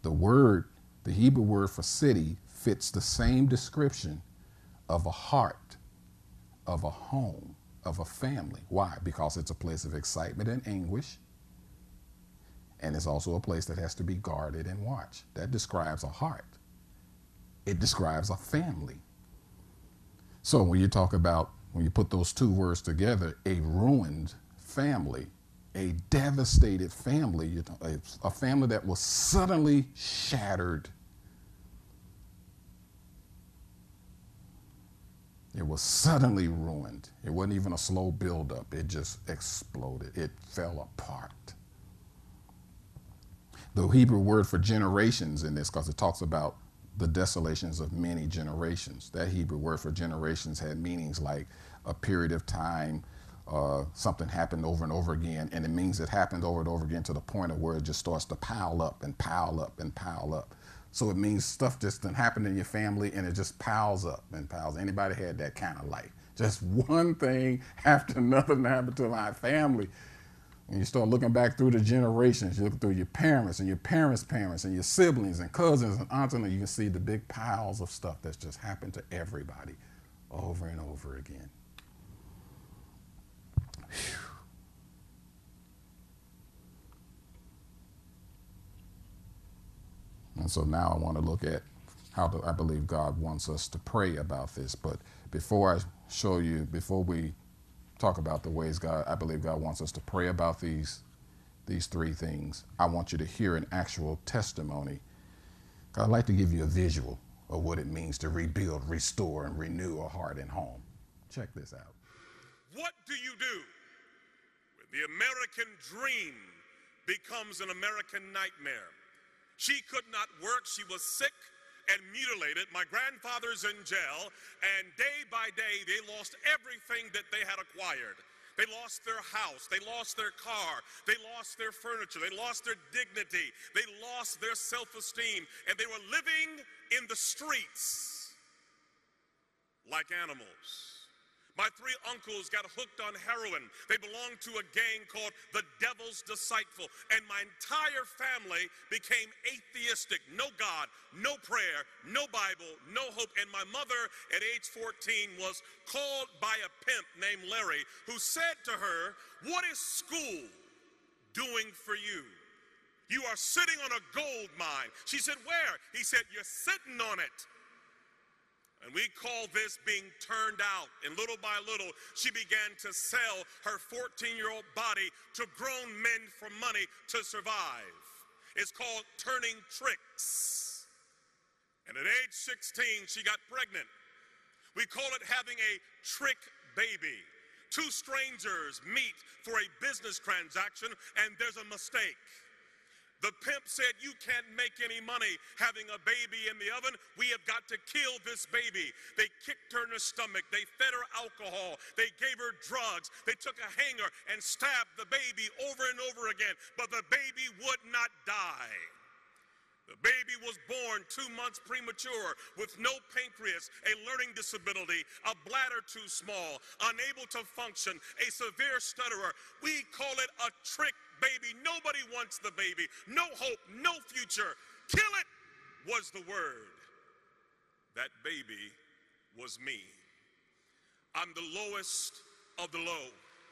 The Hebrew word for city fits the same description of a heart, of a home, of a family. Why? Because it's a place of excitement and anguish. And it's also a place that has to be guarded and watched. That describes a heart. It describes a family. So when you put those two words together, a ruined family, a devastated family, a family that was suddenly shattered. It was suddenly ruined. It wasn't even a slow buildup. It just exploded. It fell apart. The Hebrew word for generations in this, because it talks about the desolations of many generations. That Hebrew word for generations had meanings like a period of time, something happened over and over again, and it means it happened over and over again to the point of where it just starts to pile up and pile up and pile up. So it means stuff just didn't happen in your family and it just piles up and piles. Anybody had that kind of life? Just one thing after another happened to my family. When you start looking back through the generations, you look through your parents and your parents' parents and your siblings and cousins and aunts, and you can see the big piles of stuff that's just happened to everybody over and over again. Whew. And so now I want to look at how I believe God wants us to pray about this. But before we talk about the ways I believe God wants us to pray about these three things, I want you to hear an actual testimony. I'd like to give you a visual of what it means to rebuild, restore, and renew a heart and home. Check this out. What do you do when the American dream becomes an American nightmare? She could not work. She was sick and mutilated. My grandfather's in jail, and day by day, they lost everything that they had acquired. They lost their house, they lost their car, they lost their furniture, they lost their dignity, they lost their self-esteem, and they were living in the streets like animals. My three uncles got hooked on heroin. They belonged to a gang called the Devil's Disciple, and my entire family became atheistic. No God, no prayer, no Bible, no hope. And my mother at age 14 was called by a pimp named Larry, who said to her, "What is school doing for you? You are sitting on a gold mine." She said, "Where?" He said, "You're sitting on it." And we call this being turned out. And little by little, she began to sell her 14-year-old body to grown men for money to survive. It's called turning tricks. And at age 16, she got pregnant. We call it having a trick baby. Two strangers meet for a business transaction, and there's a mistake. The pimp said, "You can't make any money having a baby in the oven. We have got to kill this baby." They kicked her in the stomach. They fed her alcohol. They gave her drugs. They took a hanger and stabbed the baby over and over again. But the baby would not die. The baby was born 2 months premature with no pancreas, a learning disability, a bladder too small, unable to function, a severe stutterer. We call it a trick baby. Nobody wants the baby. No hope, no future. Kill it was the word. That baby was me. I'm the lowest of the low.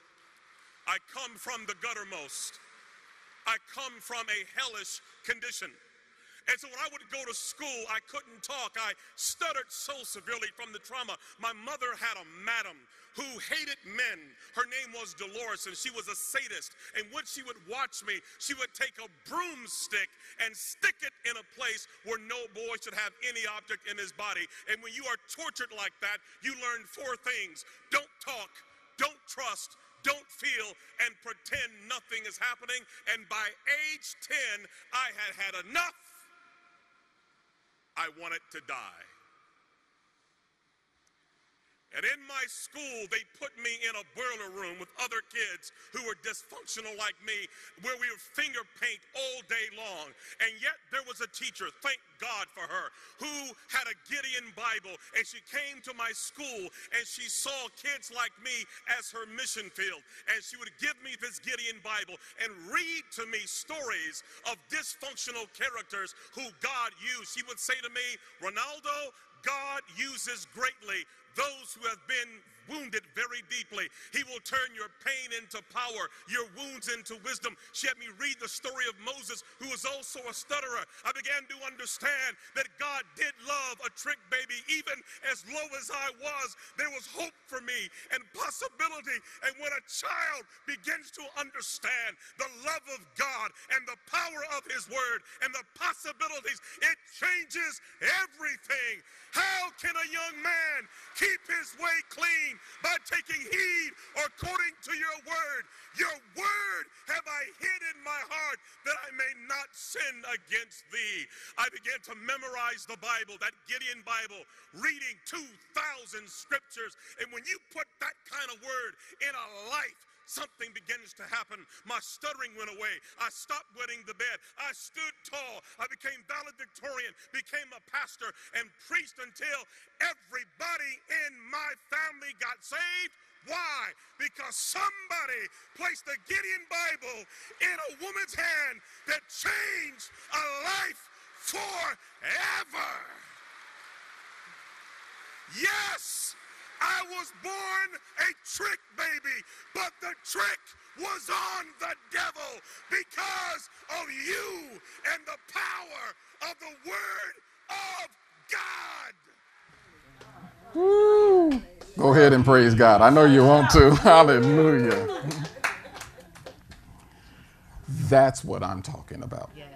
I come from the guttermost. I come from a hellish condition. And so when I would go to school, I couldn't talk. I stuttered so severely from the trauma. My mother had a madam who hated men. Her name was Dolores, and she was a sadist. And when she would watch me, she would take a broomstick and stick it in a place where no boy should have any object in his body. And when you are tortured like that, you learn 4 things. Don't talk, don't trust, don't feel, and pretend nothing is happening. And by age 10, I had had enough. I wanted to die. And in my school, they put me in a boiler room with other kids who were dysfunctional like me, where we would finger paint all day long. And yet there was a teacher, thank God for her, who had a Gideon Bible. And she came to my school and she saw kids like me as her mission field. And she would give me this Gideon Bible and read to me stories of dysfunctional characters who God used. She would say to me, Ronaldo, God uses greatly those who have been wounded very deeply. He will turn your pain into power, your wounds into wisdom. She had me read the story of Moses, who was also a stutterer. I began to understand that God did love a trick baby. Even as low as I was, there was hope for me and possibility. And when a child begins to understand the love of God and the power of his word and the possibilities, it changes everything. How can a young man keep his way clean? By taking heed according to your word. Your word have I hid in my heart that I may not sin against thee. I began to memorize the Bible, that Gideon Bible, reading 2,000 scriptures. And when you put that kind of word in a life, something begins to happen. My stuttering went away. I stopped wetting the bed. I stood tall. I became valedictorian, became a pastor, and preached until everybody in my family got saved. Why? Because somebody placed the Gideon Bible in a woman's hand that changed a life forever. Yes, I was born a trick baby, but the trick was on the devil because of you and the power of the word of God. Woo. Go ahead and praise God. I know you want to. Hallelujah. That's what I'm talking about. Yes.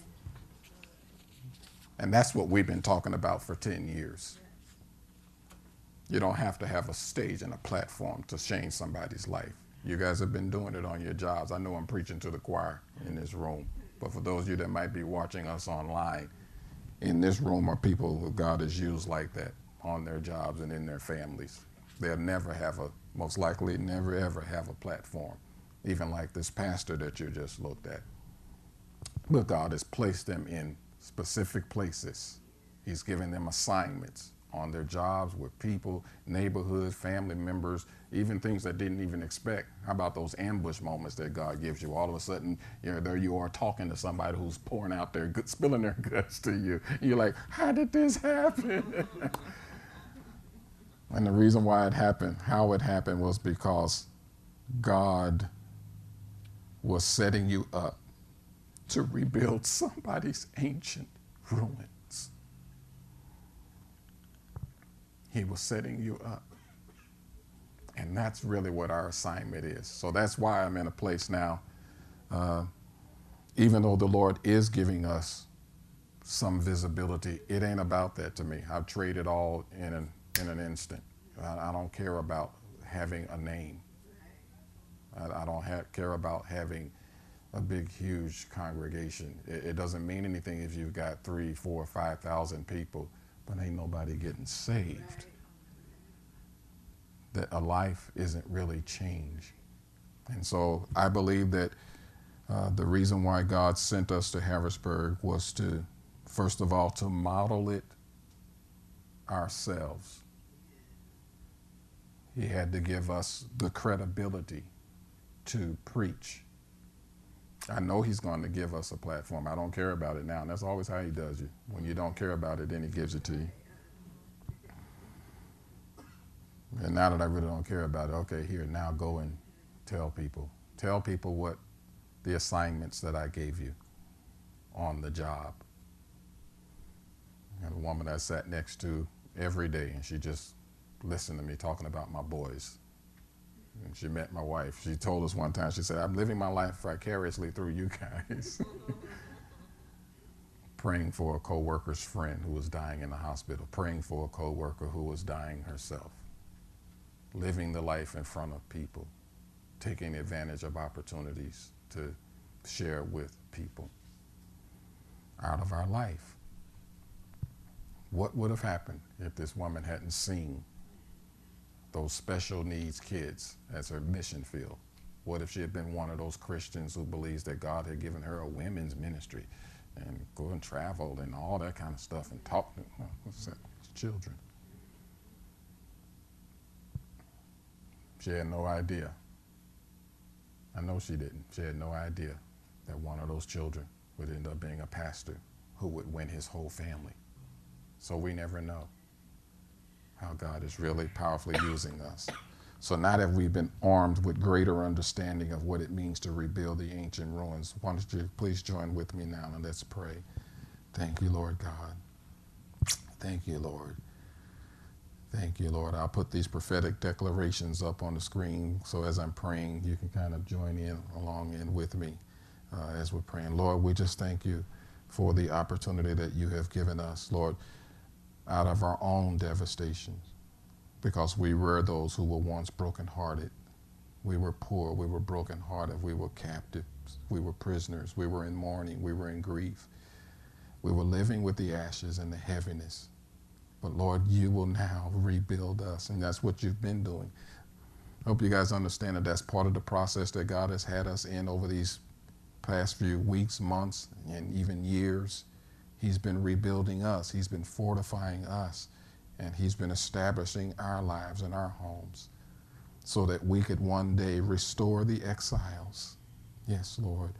And that's what we've been talking about for 10 years. You don't have to have a stage and a platform to change somebody's life. You guys have been doing it on your jobs. I know I'm preaching to the choir in this room, but for those of you that might be watching us online, in this room are people who God has used like that on their jobs and in their families. They'll never have most likely never ever have a platform, even like this pastor that you just looked at. But God has placed them in specific places. He's given them assignments on their jobs with people, neighborhoods, family members, even things that didn't even expect. How about those ambush moments that God gives you? All of a sudden, there you are talking to somebody who's pouring out their spilling their guts to you. You're like, how did this happen? And the reason why it happened, how it happened, was because God was setting you up to rebuild somebody's ancient ruins. He was setting you up. And that's really what our assignment is. So that's why I'm in a place now, even though the Lord is giving us some visibility, it ain't about that to me. I've traded all in an instant. I don't care about having a name. I don't care about having a big, huge congregation. It doesn't mean anything if you've got 3,000, 4,000, 5,000 people, but ain't nobody getting saved. That a life isn't really changed. And so I believe that the reason why God sent us to Harrisburg was to, first of all, to model it ourselves. He had to give us the credibility to preach. I know he's going to give us a platform. I don't care about it now. And that's always how he does you. When you don't care about it, then he gives it to you. And now that I really don't care about it, okay, here, now go and tell people. Tell people what the assignments that I gave you on the job. And a woman I sat next to every day, and she just listened to me talking about my boys. And she met my wife. She told us one time, she said, I'm living my life vicariously through you guys. Praying for a co-worker's friend who was dying in the hospital, praying for a co-worker who was dying herself, living the life in front of people, taking advantage of opportunities to share with people out of our life. What would have happened if this woman hadn't seen those special needs kids as her mission field? What if she had been one of those Christians who believes that God had given her a women's ministry and go and travel and all that kind of stuff and talk to children? She had no idea. I know she didn't. She had no idea that one of those children would end up being a pastor who would win his whole family. So we never know how God is really powerfully using us. So now that we've been armed with greater understanding of what it means to rebuild the ancient ruins, why don't you please join with me now and let's pray. Thank you, Lord God. Thank you, Lord. Thank you, Lord. I'll put these prophetic declarations up on the screen, so as I'm praying, you can kind of join in along in with me as we're praying. Lord, we just thank you for the opportunity that you have given us, Lord, out of our own devastations, because we were those who were once brokenhearted. We were poor, we were brokenhearted, we were captives, we were prisoners, we were in mourning, we were in grief. We were living with the ashes and the heaviness. But Lord, you will now rebuild us, and that's what you've been doing. I hope you guys understand that that's part of the process that God has had us in over these past few weeks, months, and even years. He's been rebuilding us. He's been fortifying us, and he's been establishing our lives and our homes so that we could one day restore the exiles. Yes, Lord.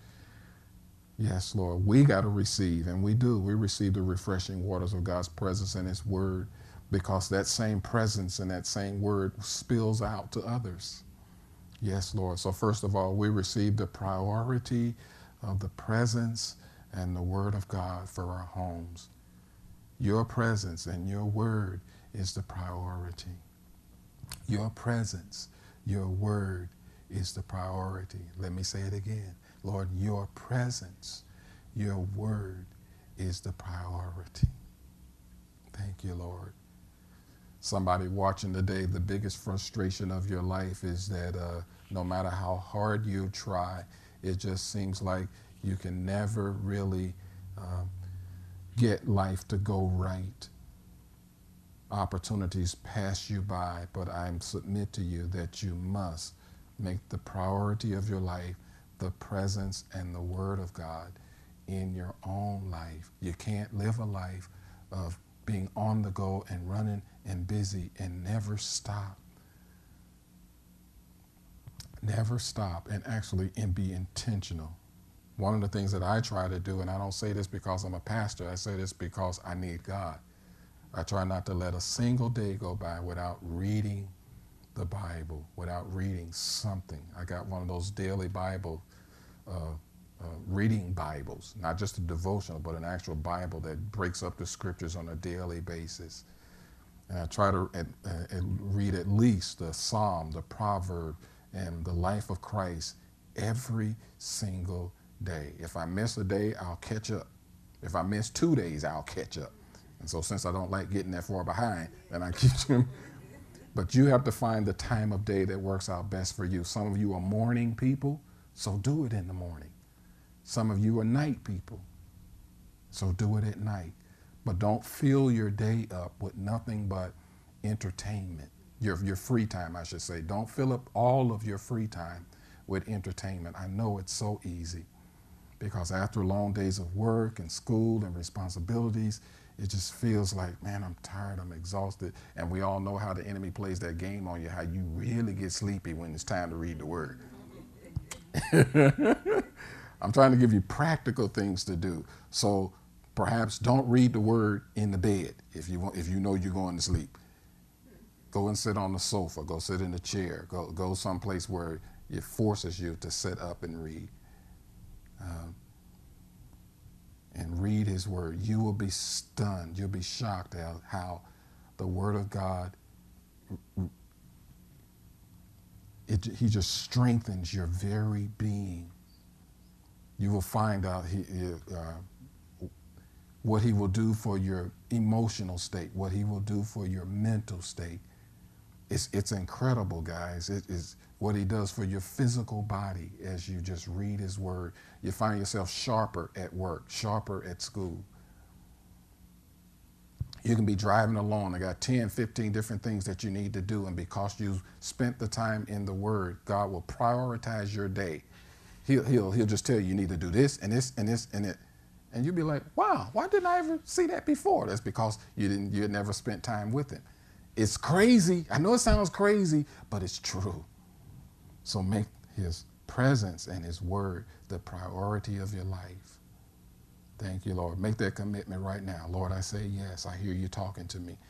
Yes, Lord. We got to receive, and we do. We receive the refreshing waters of God's presence and his word, because that same presence and that same word spills out to others. Yes, Lord. So first of all, we receive the priority of the presence and the word of God for our homes. Your presence and your word is the priority. Your presence, your word is the priority. Let me say it again. Lord, your presence, your word is the priority. Thank you, Lord. Somebody watching today, the biggest frustration of your life is that no matter how hard you try, it just seems like you can never really get life to go right. Opportunities pass you by, but I submit to you that you must make the priority of your life the presence and the word of God in your own life. You can't live a life of being on the go and running and busy and never stop. Never stop and be intentional. One of the things that I try to do, and I don't say this because I'm a pastor, I say this because I need God. I try not to let a single day go by without reading the Bible, without reading something. I got one of those daily Bible reading Bibles, not just a devotional, but an actual Bible that breaks up the scriptures on a daily basis. And I try to read at least the Psalm, the Proverb, and the life of Christ every single day. If I miss a day, I'll catch up. If I miss 2 days, I'll catch up. And so since I don't like getting that far behind, then I keep them. But you have to find the time of day that works out best for you. Some of you are morning people, so do it in the morning. Some of you are night people, so do it at night. But don't fill your day up with nothing but entertainment. Your free time, I should say. Don't fill up all of your free time with entertainment. I know it's so easy, because after long days of work and school and responsibilities, it just feels like, man, I'm tired, I'm exhausted. And we all know how the enemy plays that game on you, how you really get sleepy when it's time to read the word. I'm trying to give you practical things to do. So perhaps don't read the word in the bed if you know you're going to sleep. Go and sit on the sofa, go sit in the chair, go someplace where it forces you to sit up and read. And read his word. You will be stunned. You'll be shocked at how the word of God, he just strengthens your very being. You will find out what he will do for your emotional state, what he will do for your mental state. It's incredible, guys. It is what he does for your physical body as you just read his word. You find yourself sharper at work, sharper at school. You can be driving along. I got 10, 15 different things that you need to do. And because you spent the time in the Word, God will prioritize your day. He'll just tell you, you need to do this and this and this and it. And you'll be like, wow, why didn't I ever see that before? That's because you had never spent time with him. It's crazy. I know it sounds crazy, but it's true. So make his presence and his word the priority of your life. Thank you, Lord. Make that commitment right now. Lord, I say yes. I hear you talking to me.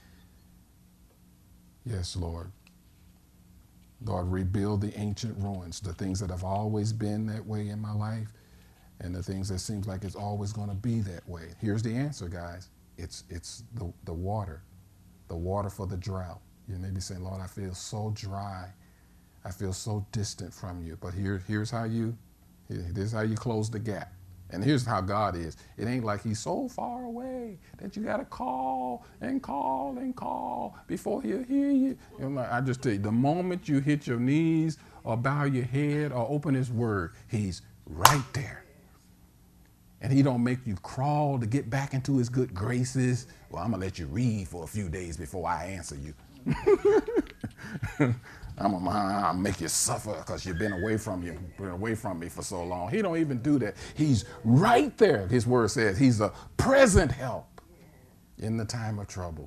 Yes, Lord. Lord, rebuild the ancient ruins, the things that have always been that way in my life, and the things that seems like it's always going to be that way. Here's the answer, guys. It's the water for the drought. You may be saying, Lord, I feel so dry. I feel so distant from you. But here's how you close the gap. And here's how God is. It ain't like he's so far away that you got to call and call and call before he'll hear you. I just tell you, the moment you hit your knees or bow your head or open his word, he's right there. And he don't make you crawl to get back into his good graces. Well, I'm going to let you read for a few days before I answer you. I'm gonna make you suffer because you've been away from me for so long. He don't even do that. He's right there. His word says he's a present help in the time of trouble.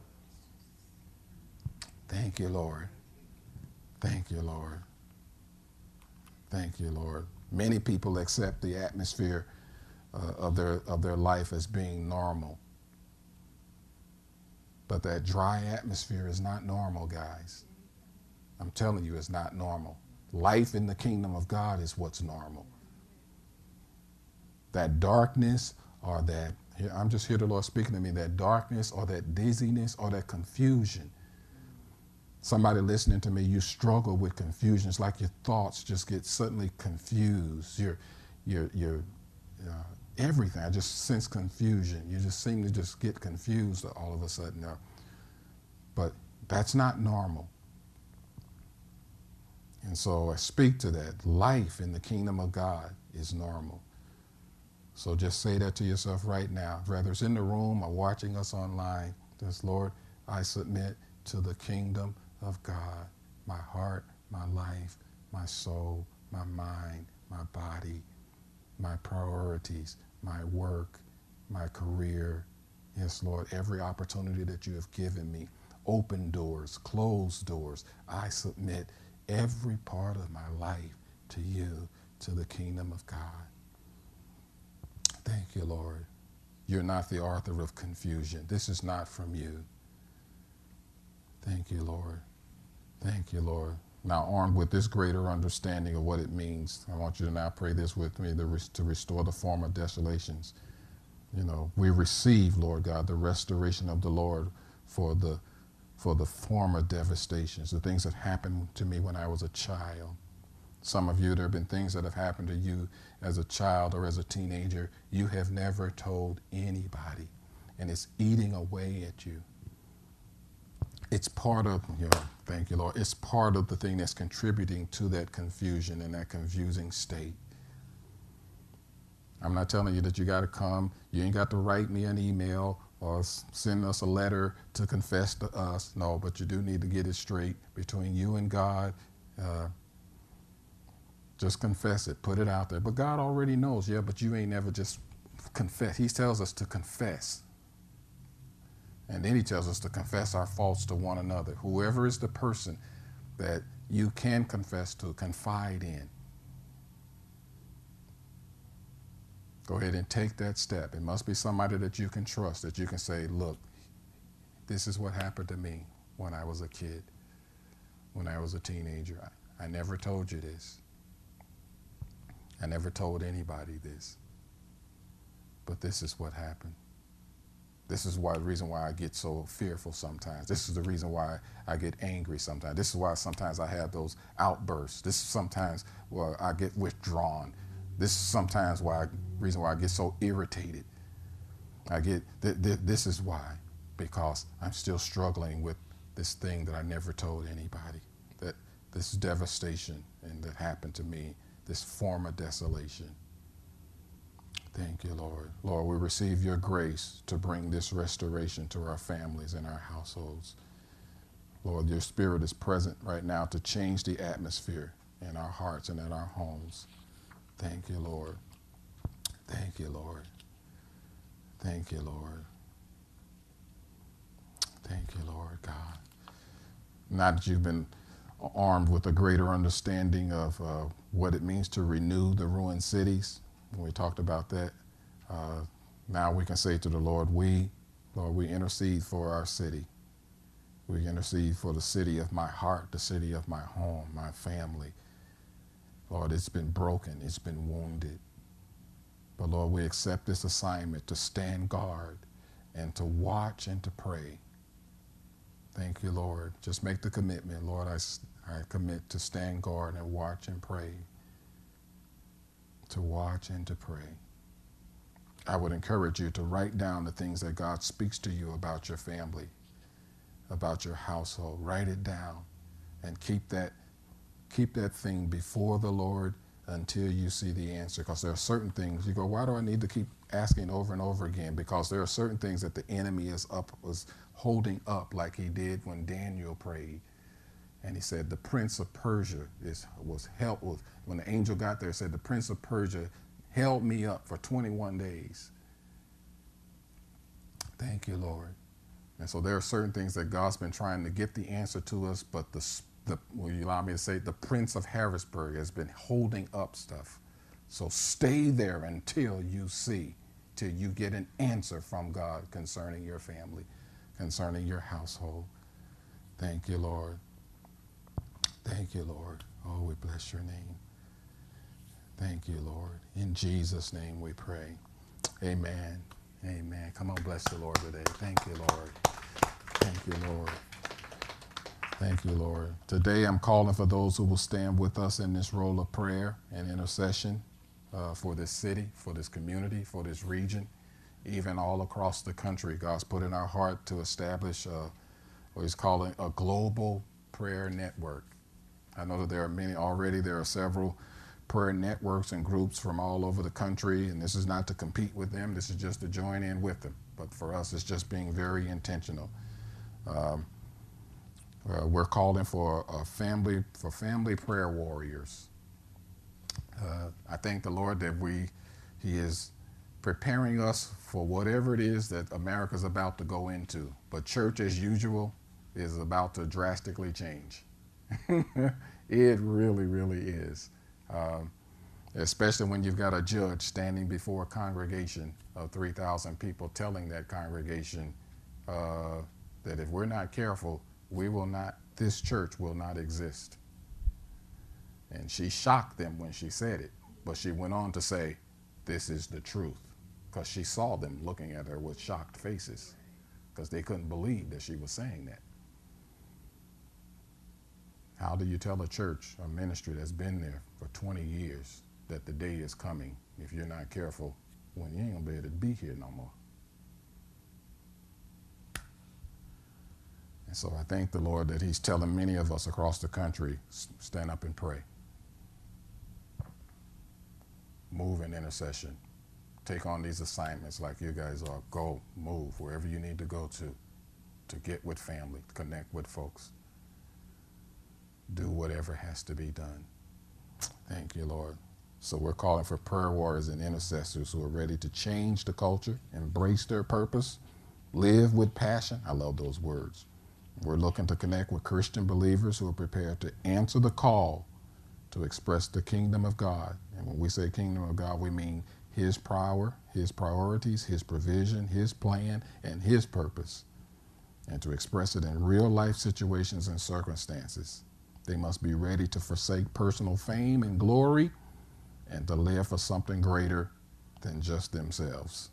Thank you, Lord. Thank you, Lord. Thank you, Lord. Many people accept the atmosphere of their life as being normal. But that dry atmosphere is not normal, guys. I'm telling you, it's not normal. Life in the kingdom of God is what's normal. That darkness or that, I'm just here, the Lord speaking to me, that darkness or that dizziness or that confusion. Somebody listening to me, you struggle with confusion. It's like your thoughts just get suddenly confused. Everything, I just sense confusion. You just seem to just get confused all of a sudden. But that's not normal. And so I speak to that. Life in the kingdom of God is normal. So just say that to yourself right now. Whether it's in the room or watching us online, just, Lord, I submit to the kingdom of God. My heart, my life, my soul, my mind, my body, my priorities, my work, my career. Yes, Lord, every opportunity that you have given me, open doors, closed doors, I submit every part of my life to you, to the kingdom of God. Thank you, Lord. You're not the author of confusion. This is not from you. Thank you, Lord. Thank you, Lord. Now, armed with this greater understanding of what it means, I want you to now pray this with me, to restore the former desolations. You know, we receive, Lord God, the restoration of the Lord for the former devastations, the things that happened to me when I was a child. Some of you, there have been things that have happened to you as a child or as a teenager you have never told anybody, and it's eating away at you. It's part of, thank you, Lord, it's part of the thing that's contributing to that confusion and that confusing state. I'm not telling you that you got to come, you ain't got to write me an email or send us a letter to confess to us. No, but you do need to get it straight between you and God. Just confess it, put it out there. But God already knows, but you ain't never just confess. He tells us to confess. And then he tells us to confess our faults to one another. Whoever is the person that you can confess to, confide in. Go ahead and take that step. It must be somebody that you can trust, that you can say, look, this is what happened to me when I was a kid, when I was a teenager. I never told you this. I never told anybody this. But this is what happened. This is the reason why I get so fearful sometimes. This is the reason why I get angry sometimes. This is why sometimes I have those outbursts. This is sometimes why I get withdrawn. This is sometimes reason why I get so irritated. This is why, because I'm still struggling with this thing that I never told anybody, that this devastation and that happened to me, this form of desolation. Thank you, Lord. Lord, we receive your grace to bring this restoration to our families and our households. Lord, your Spirit is present right now to change the atmosphere in our hearts and in our homes. Thank you, Lord. Thank you, Lord. Thank you, Lord. Thank you, Lord God. Now that you've been armed with a greater understanding of what it means to renew the ruined cities, when we talked about that, now we can say to the Lord, Lord, we intercede for our city. We intercede for the city of my heart, the city of my home, my family. Lord, it's been broken, it's been wounded. But Lord, we accept this assignment to stand guard and to watch and to pray. Thank you, Lord. Just make the commitment. Lord, I commit to stand guard and watch and pray. To watch and to pray. I would encourage you to write down the things that God speaks to you about your family, about your household. Write it down and keep that thing before the Lord until you see the answer. Because there are certain things, you go, why do I need to keep asking over and over again? Because there are certain things that the enemy was holding up, like he did when Daniel prayed. And he said, the prince of Persia when the angel got there, it said, the prince of Persia held me up for 21 days. Thank you, Lord. And so there are certain things that God's been trying to get the answer to us, but will you allow me to say, the Prince of Harrisburg has been holding up stuff. So stay there until you get an answer from God concerning your family, concerning your household. Thank you, Lord. Thank you, Lord. Oh, we bless your name. Thank you, Lord. In Jesus' name we pray. Amen. Amen. Come on, bless the Lord today. Thank you, Lord. Thank you, Lord. Thank you, Lord. Today I'm calling for those who will stand with us in this role of prayer and intercession for this city, for this community, for this region, even all across the country. God's put in our heart to establish what he's calling a global prayer network. I know that there are many already. There are several prayer networks and groups from all over the country, and this is not to compete with them. This is just to join in with them. But for us, it's just being very intentional. We're calling for family prayer warriors. I thank the Lord that he is preparing us for whatever it is that America's about to go into. But church as usual is about to drastically change. It really, really is. Especially when you've got a judge standing before a congregation of 3,000 people telling that congregation that if we're not careful, this church will not exist. And she shocked them when she said it, but she went on to say, this is the truth, because she saw them looking at her with shocked faces because they couldn't believe that she was saying that. How do you tell a church, a ministry that's been there for 20 years, that the day is coming, if you're not careful, when you ain't gonna be able to be here no more? And so I thank the Lord that he's telling many of us across the country, stand up and pray. Move in intercession. Take on these assignments like you guys are. Go, move wherever you need to go to get with family, connect with folks. Do whatever has to be done. Thank you, Lord. So we're calling for prayer warriors and intercessors who are ready to change the culture, embrace their purpose, live with passion. I love those words. We're looking to connect with Christian believers who are prepared to answer the call to express the kingdom of God. And when we say kingdom of God, we mean his power, his priorities, his provision, his plan, and his purpose. And to express it in real life situations and circumstances. They must be ready to forsake personal fame and glory and to live for something greater than just themselves.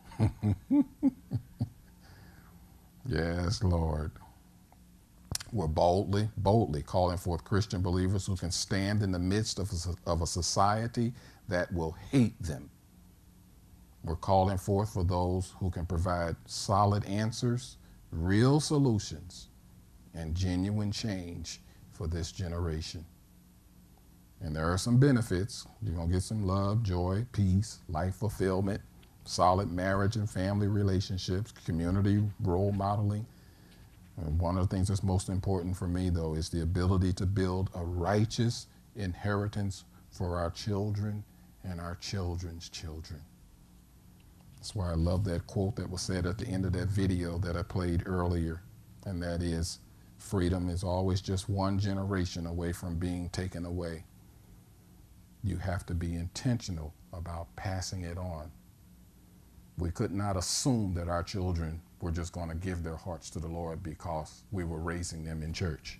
Yes, Lord. We're boldly calling forth Christian believers who can stand in the midst of a society that will hate them. We're calling forth for those who can provide solid answers, real solutions, and genuine change for this generation. And there are some benefits. You're going to get some love, joy, peace, life fulfillment, solid marriage and family relationships, community role modeling. And one of the things that's most important for me, though, is the ability to build a righteous inheritance for our children and our children's children. That's why I love that quote that was said at the end of that video that I played earlier, and that is, freedom is always just one generation away from being taken away. You have to be intentional about passing it on. We could not assume that our children were just going to give their hearts to the Lord because we were raising them in church.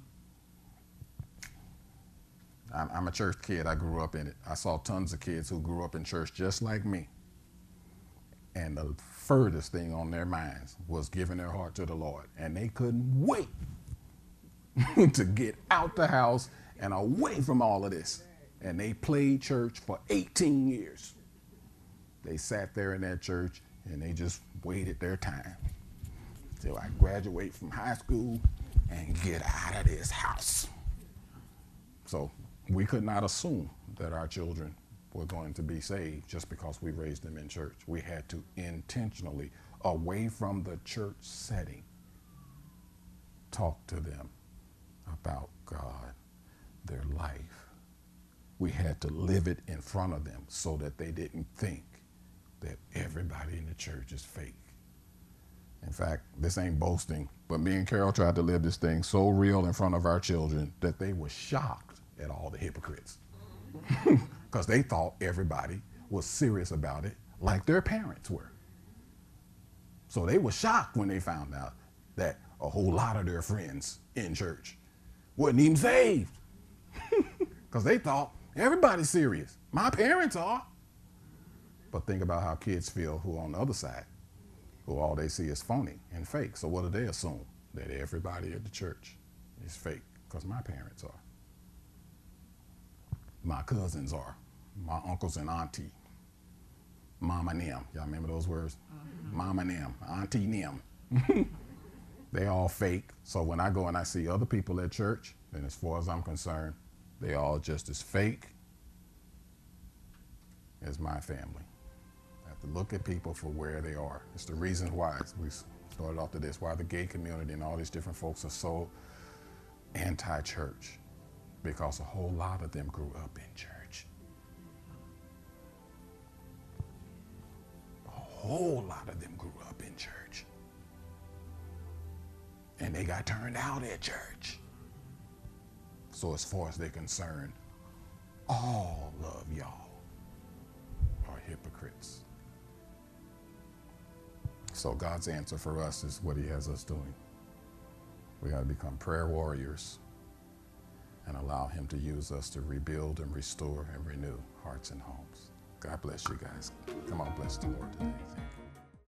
I'm a church kid. I grew up in it. I saw tons of kids who grew up in church just like me. And the furthest thing on their minds was giving their heart to the Lord. And they couldn't wait to get out the house and away from all of this. And they played church for 18 years. They sat there in that church and they just waited their time till I graduate from high school and get out of this house. So we could not assume that our children were going to be saved just because we raised them in church. We had to intentionally, away from the church setting, talk to them about God, their life. We had to live it in front of them so that they didn't think that everybody in the church is fake. In fact, this ain't boasting, but me and Carol tried to live this thing so real in front of our children that they were shocked at all the hypocrites. Because they thought everybody was serious about it like their parents were. So they were shocked when they found out that a whole lot of their friends in church wasn't even saved. Because they thought everybody's serious. My parents are. But think about how kids feel who are on the other side, who all they see is phony and fake. So what do they assume? That everybody at the church is fake, because my parents are. My cousins are. My uncles and auntie. Mama and them. Y'all remember those words? Mama and them. Auntie and them. They all fake. So when I go and I see other people at church, then as far as I'm concerned, they all just as fake as my family. I have to look at people for where they are. It's the reason why we started off to this, why the gay community and all these different folks are so anti-church, because a whole lot of them grew up in church. A whole lot of them grew up in church. And they got turned out at church. So as far as they're concerned, all of y'all are hypocrites. So God's answer for us is what he has us doing. We got to become prayer warriors and allow him to use us to rebuild and restore and renew hearts and homes. God bless you guys. Come on, bless the Lord today. Thank you.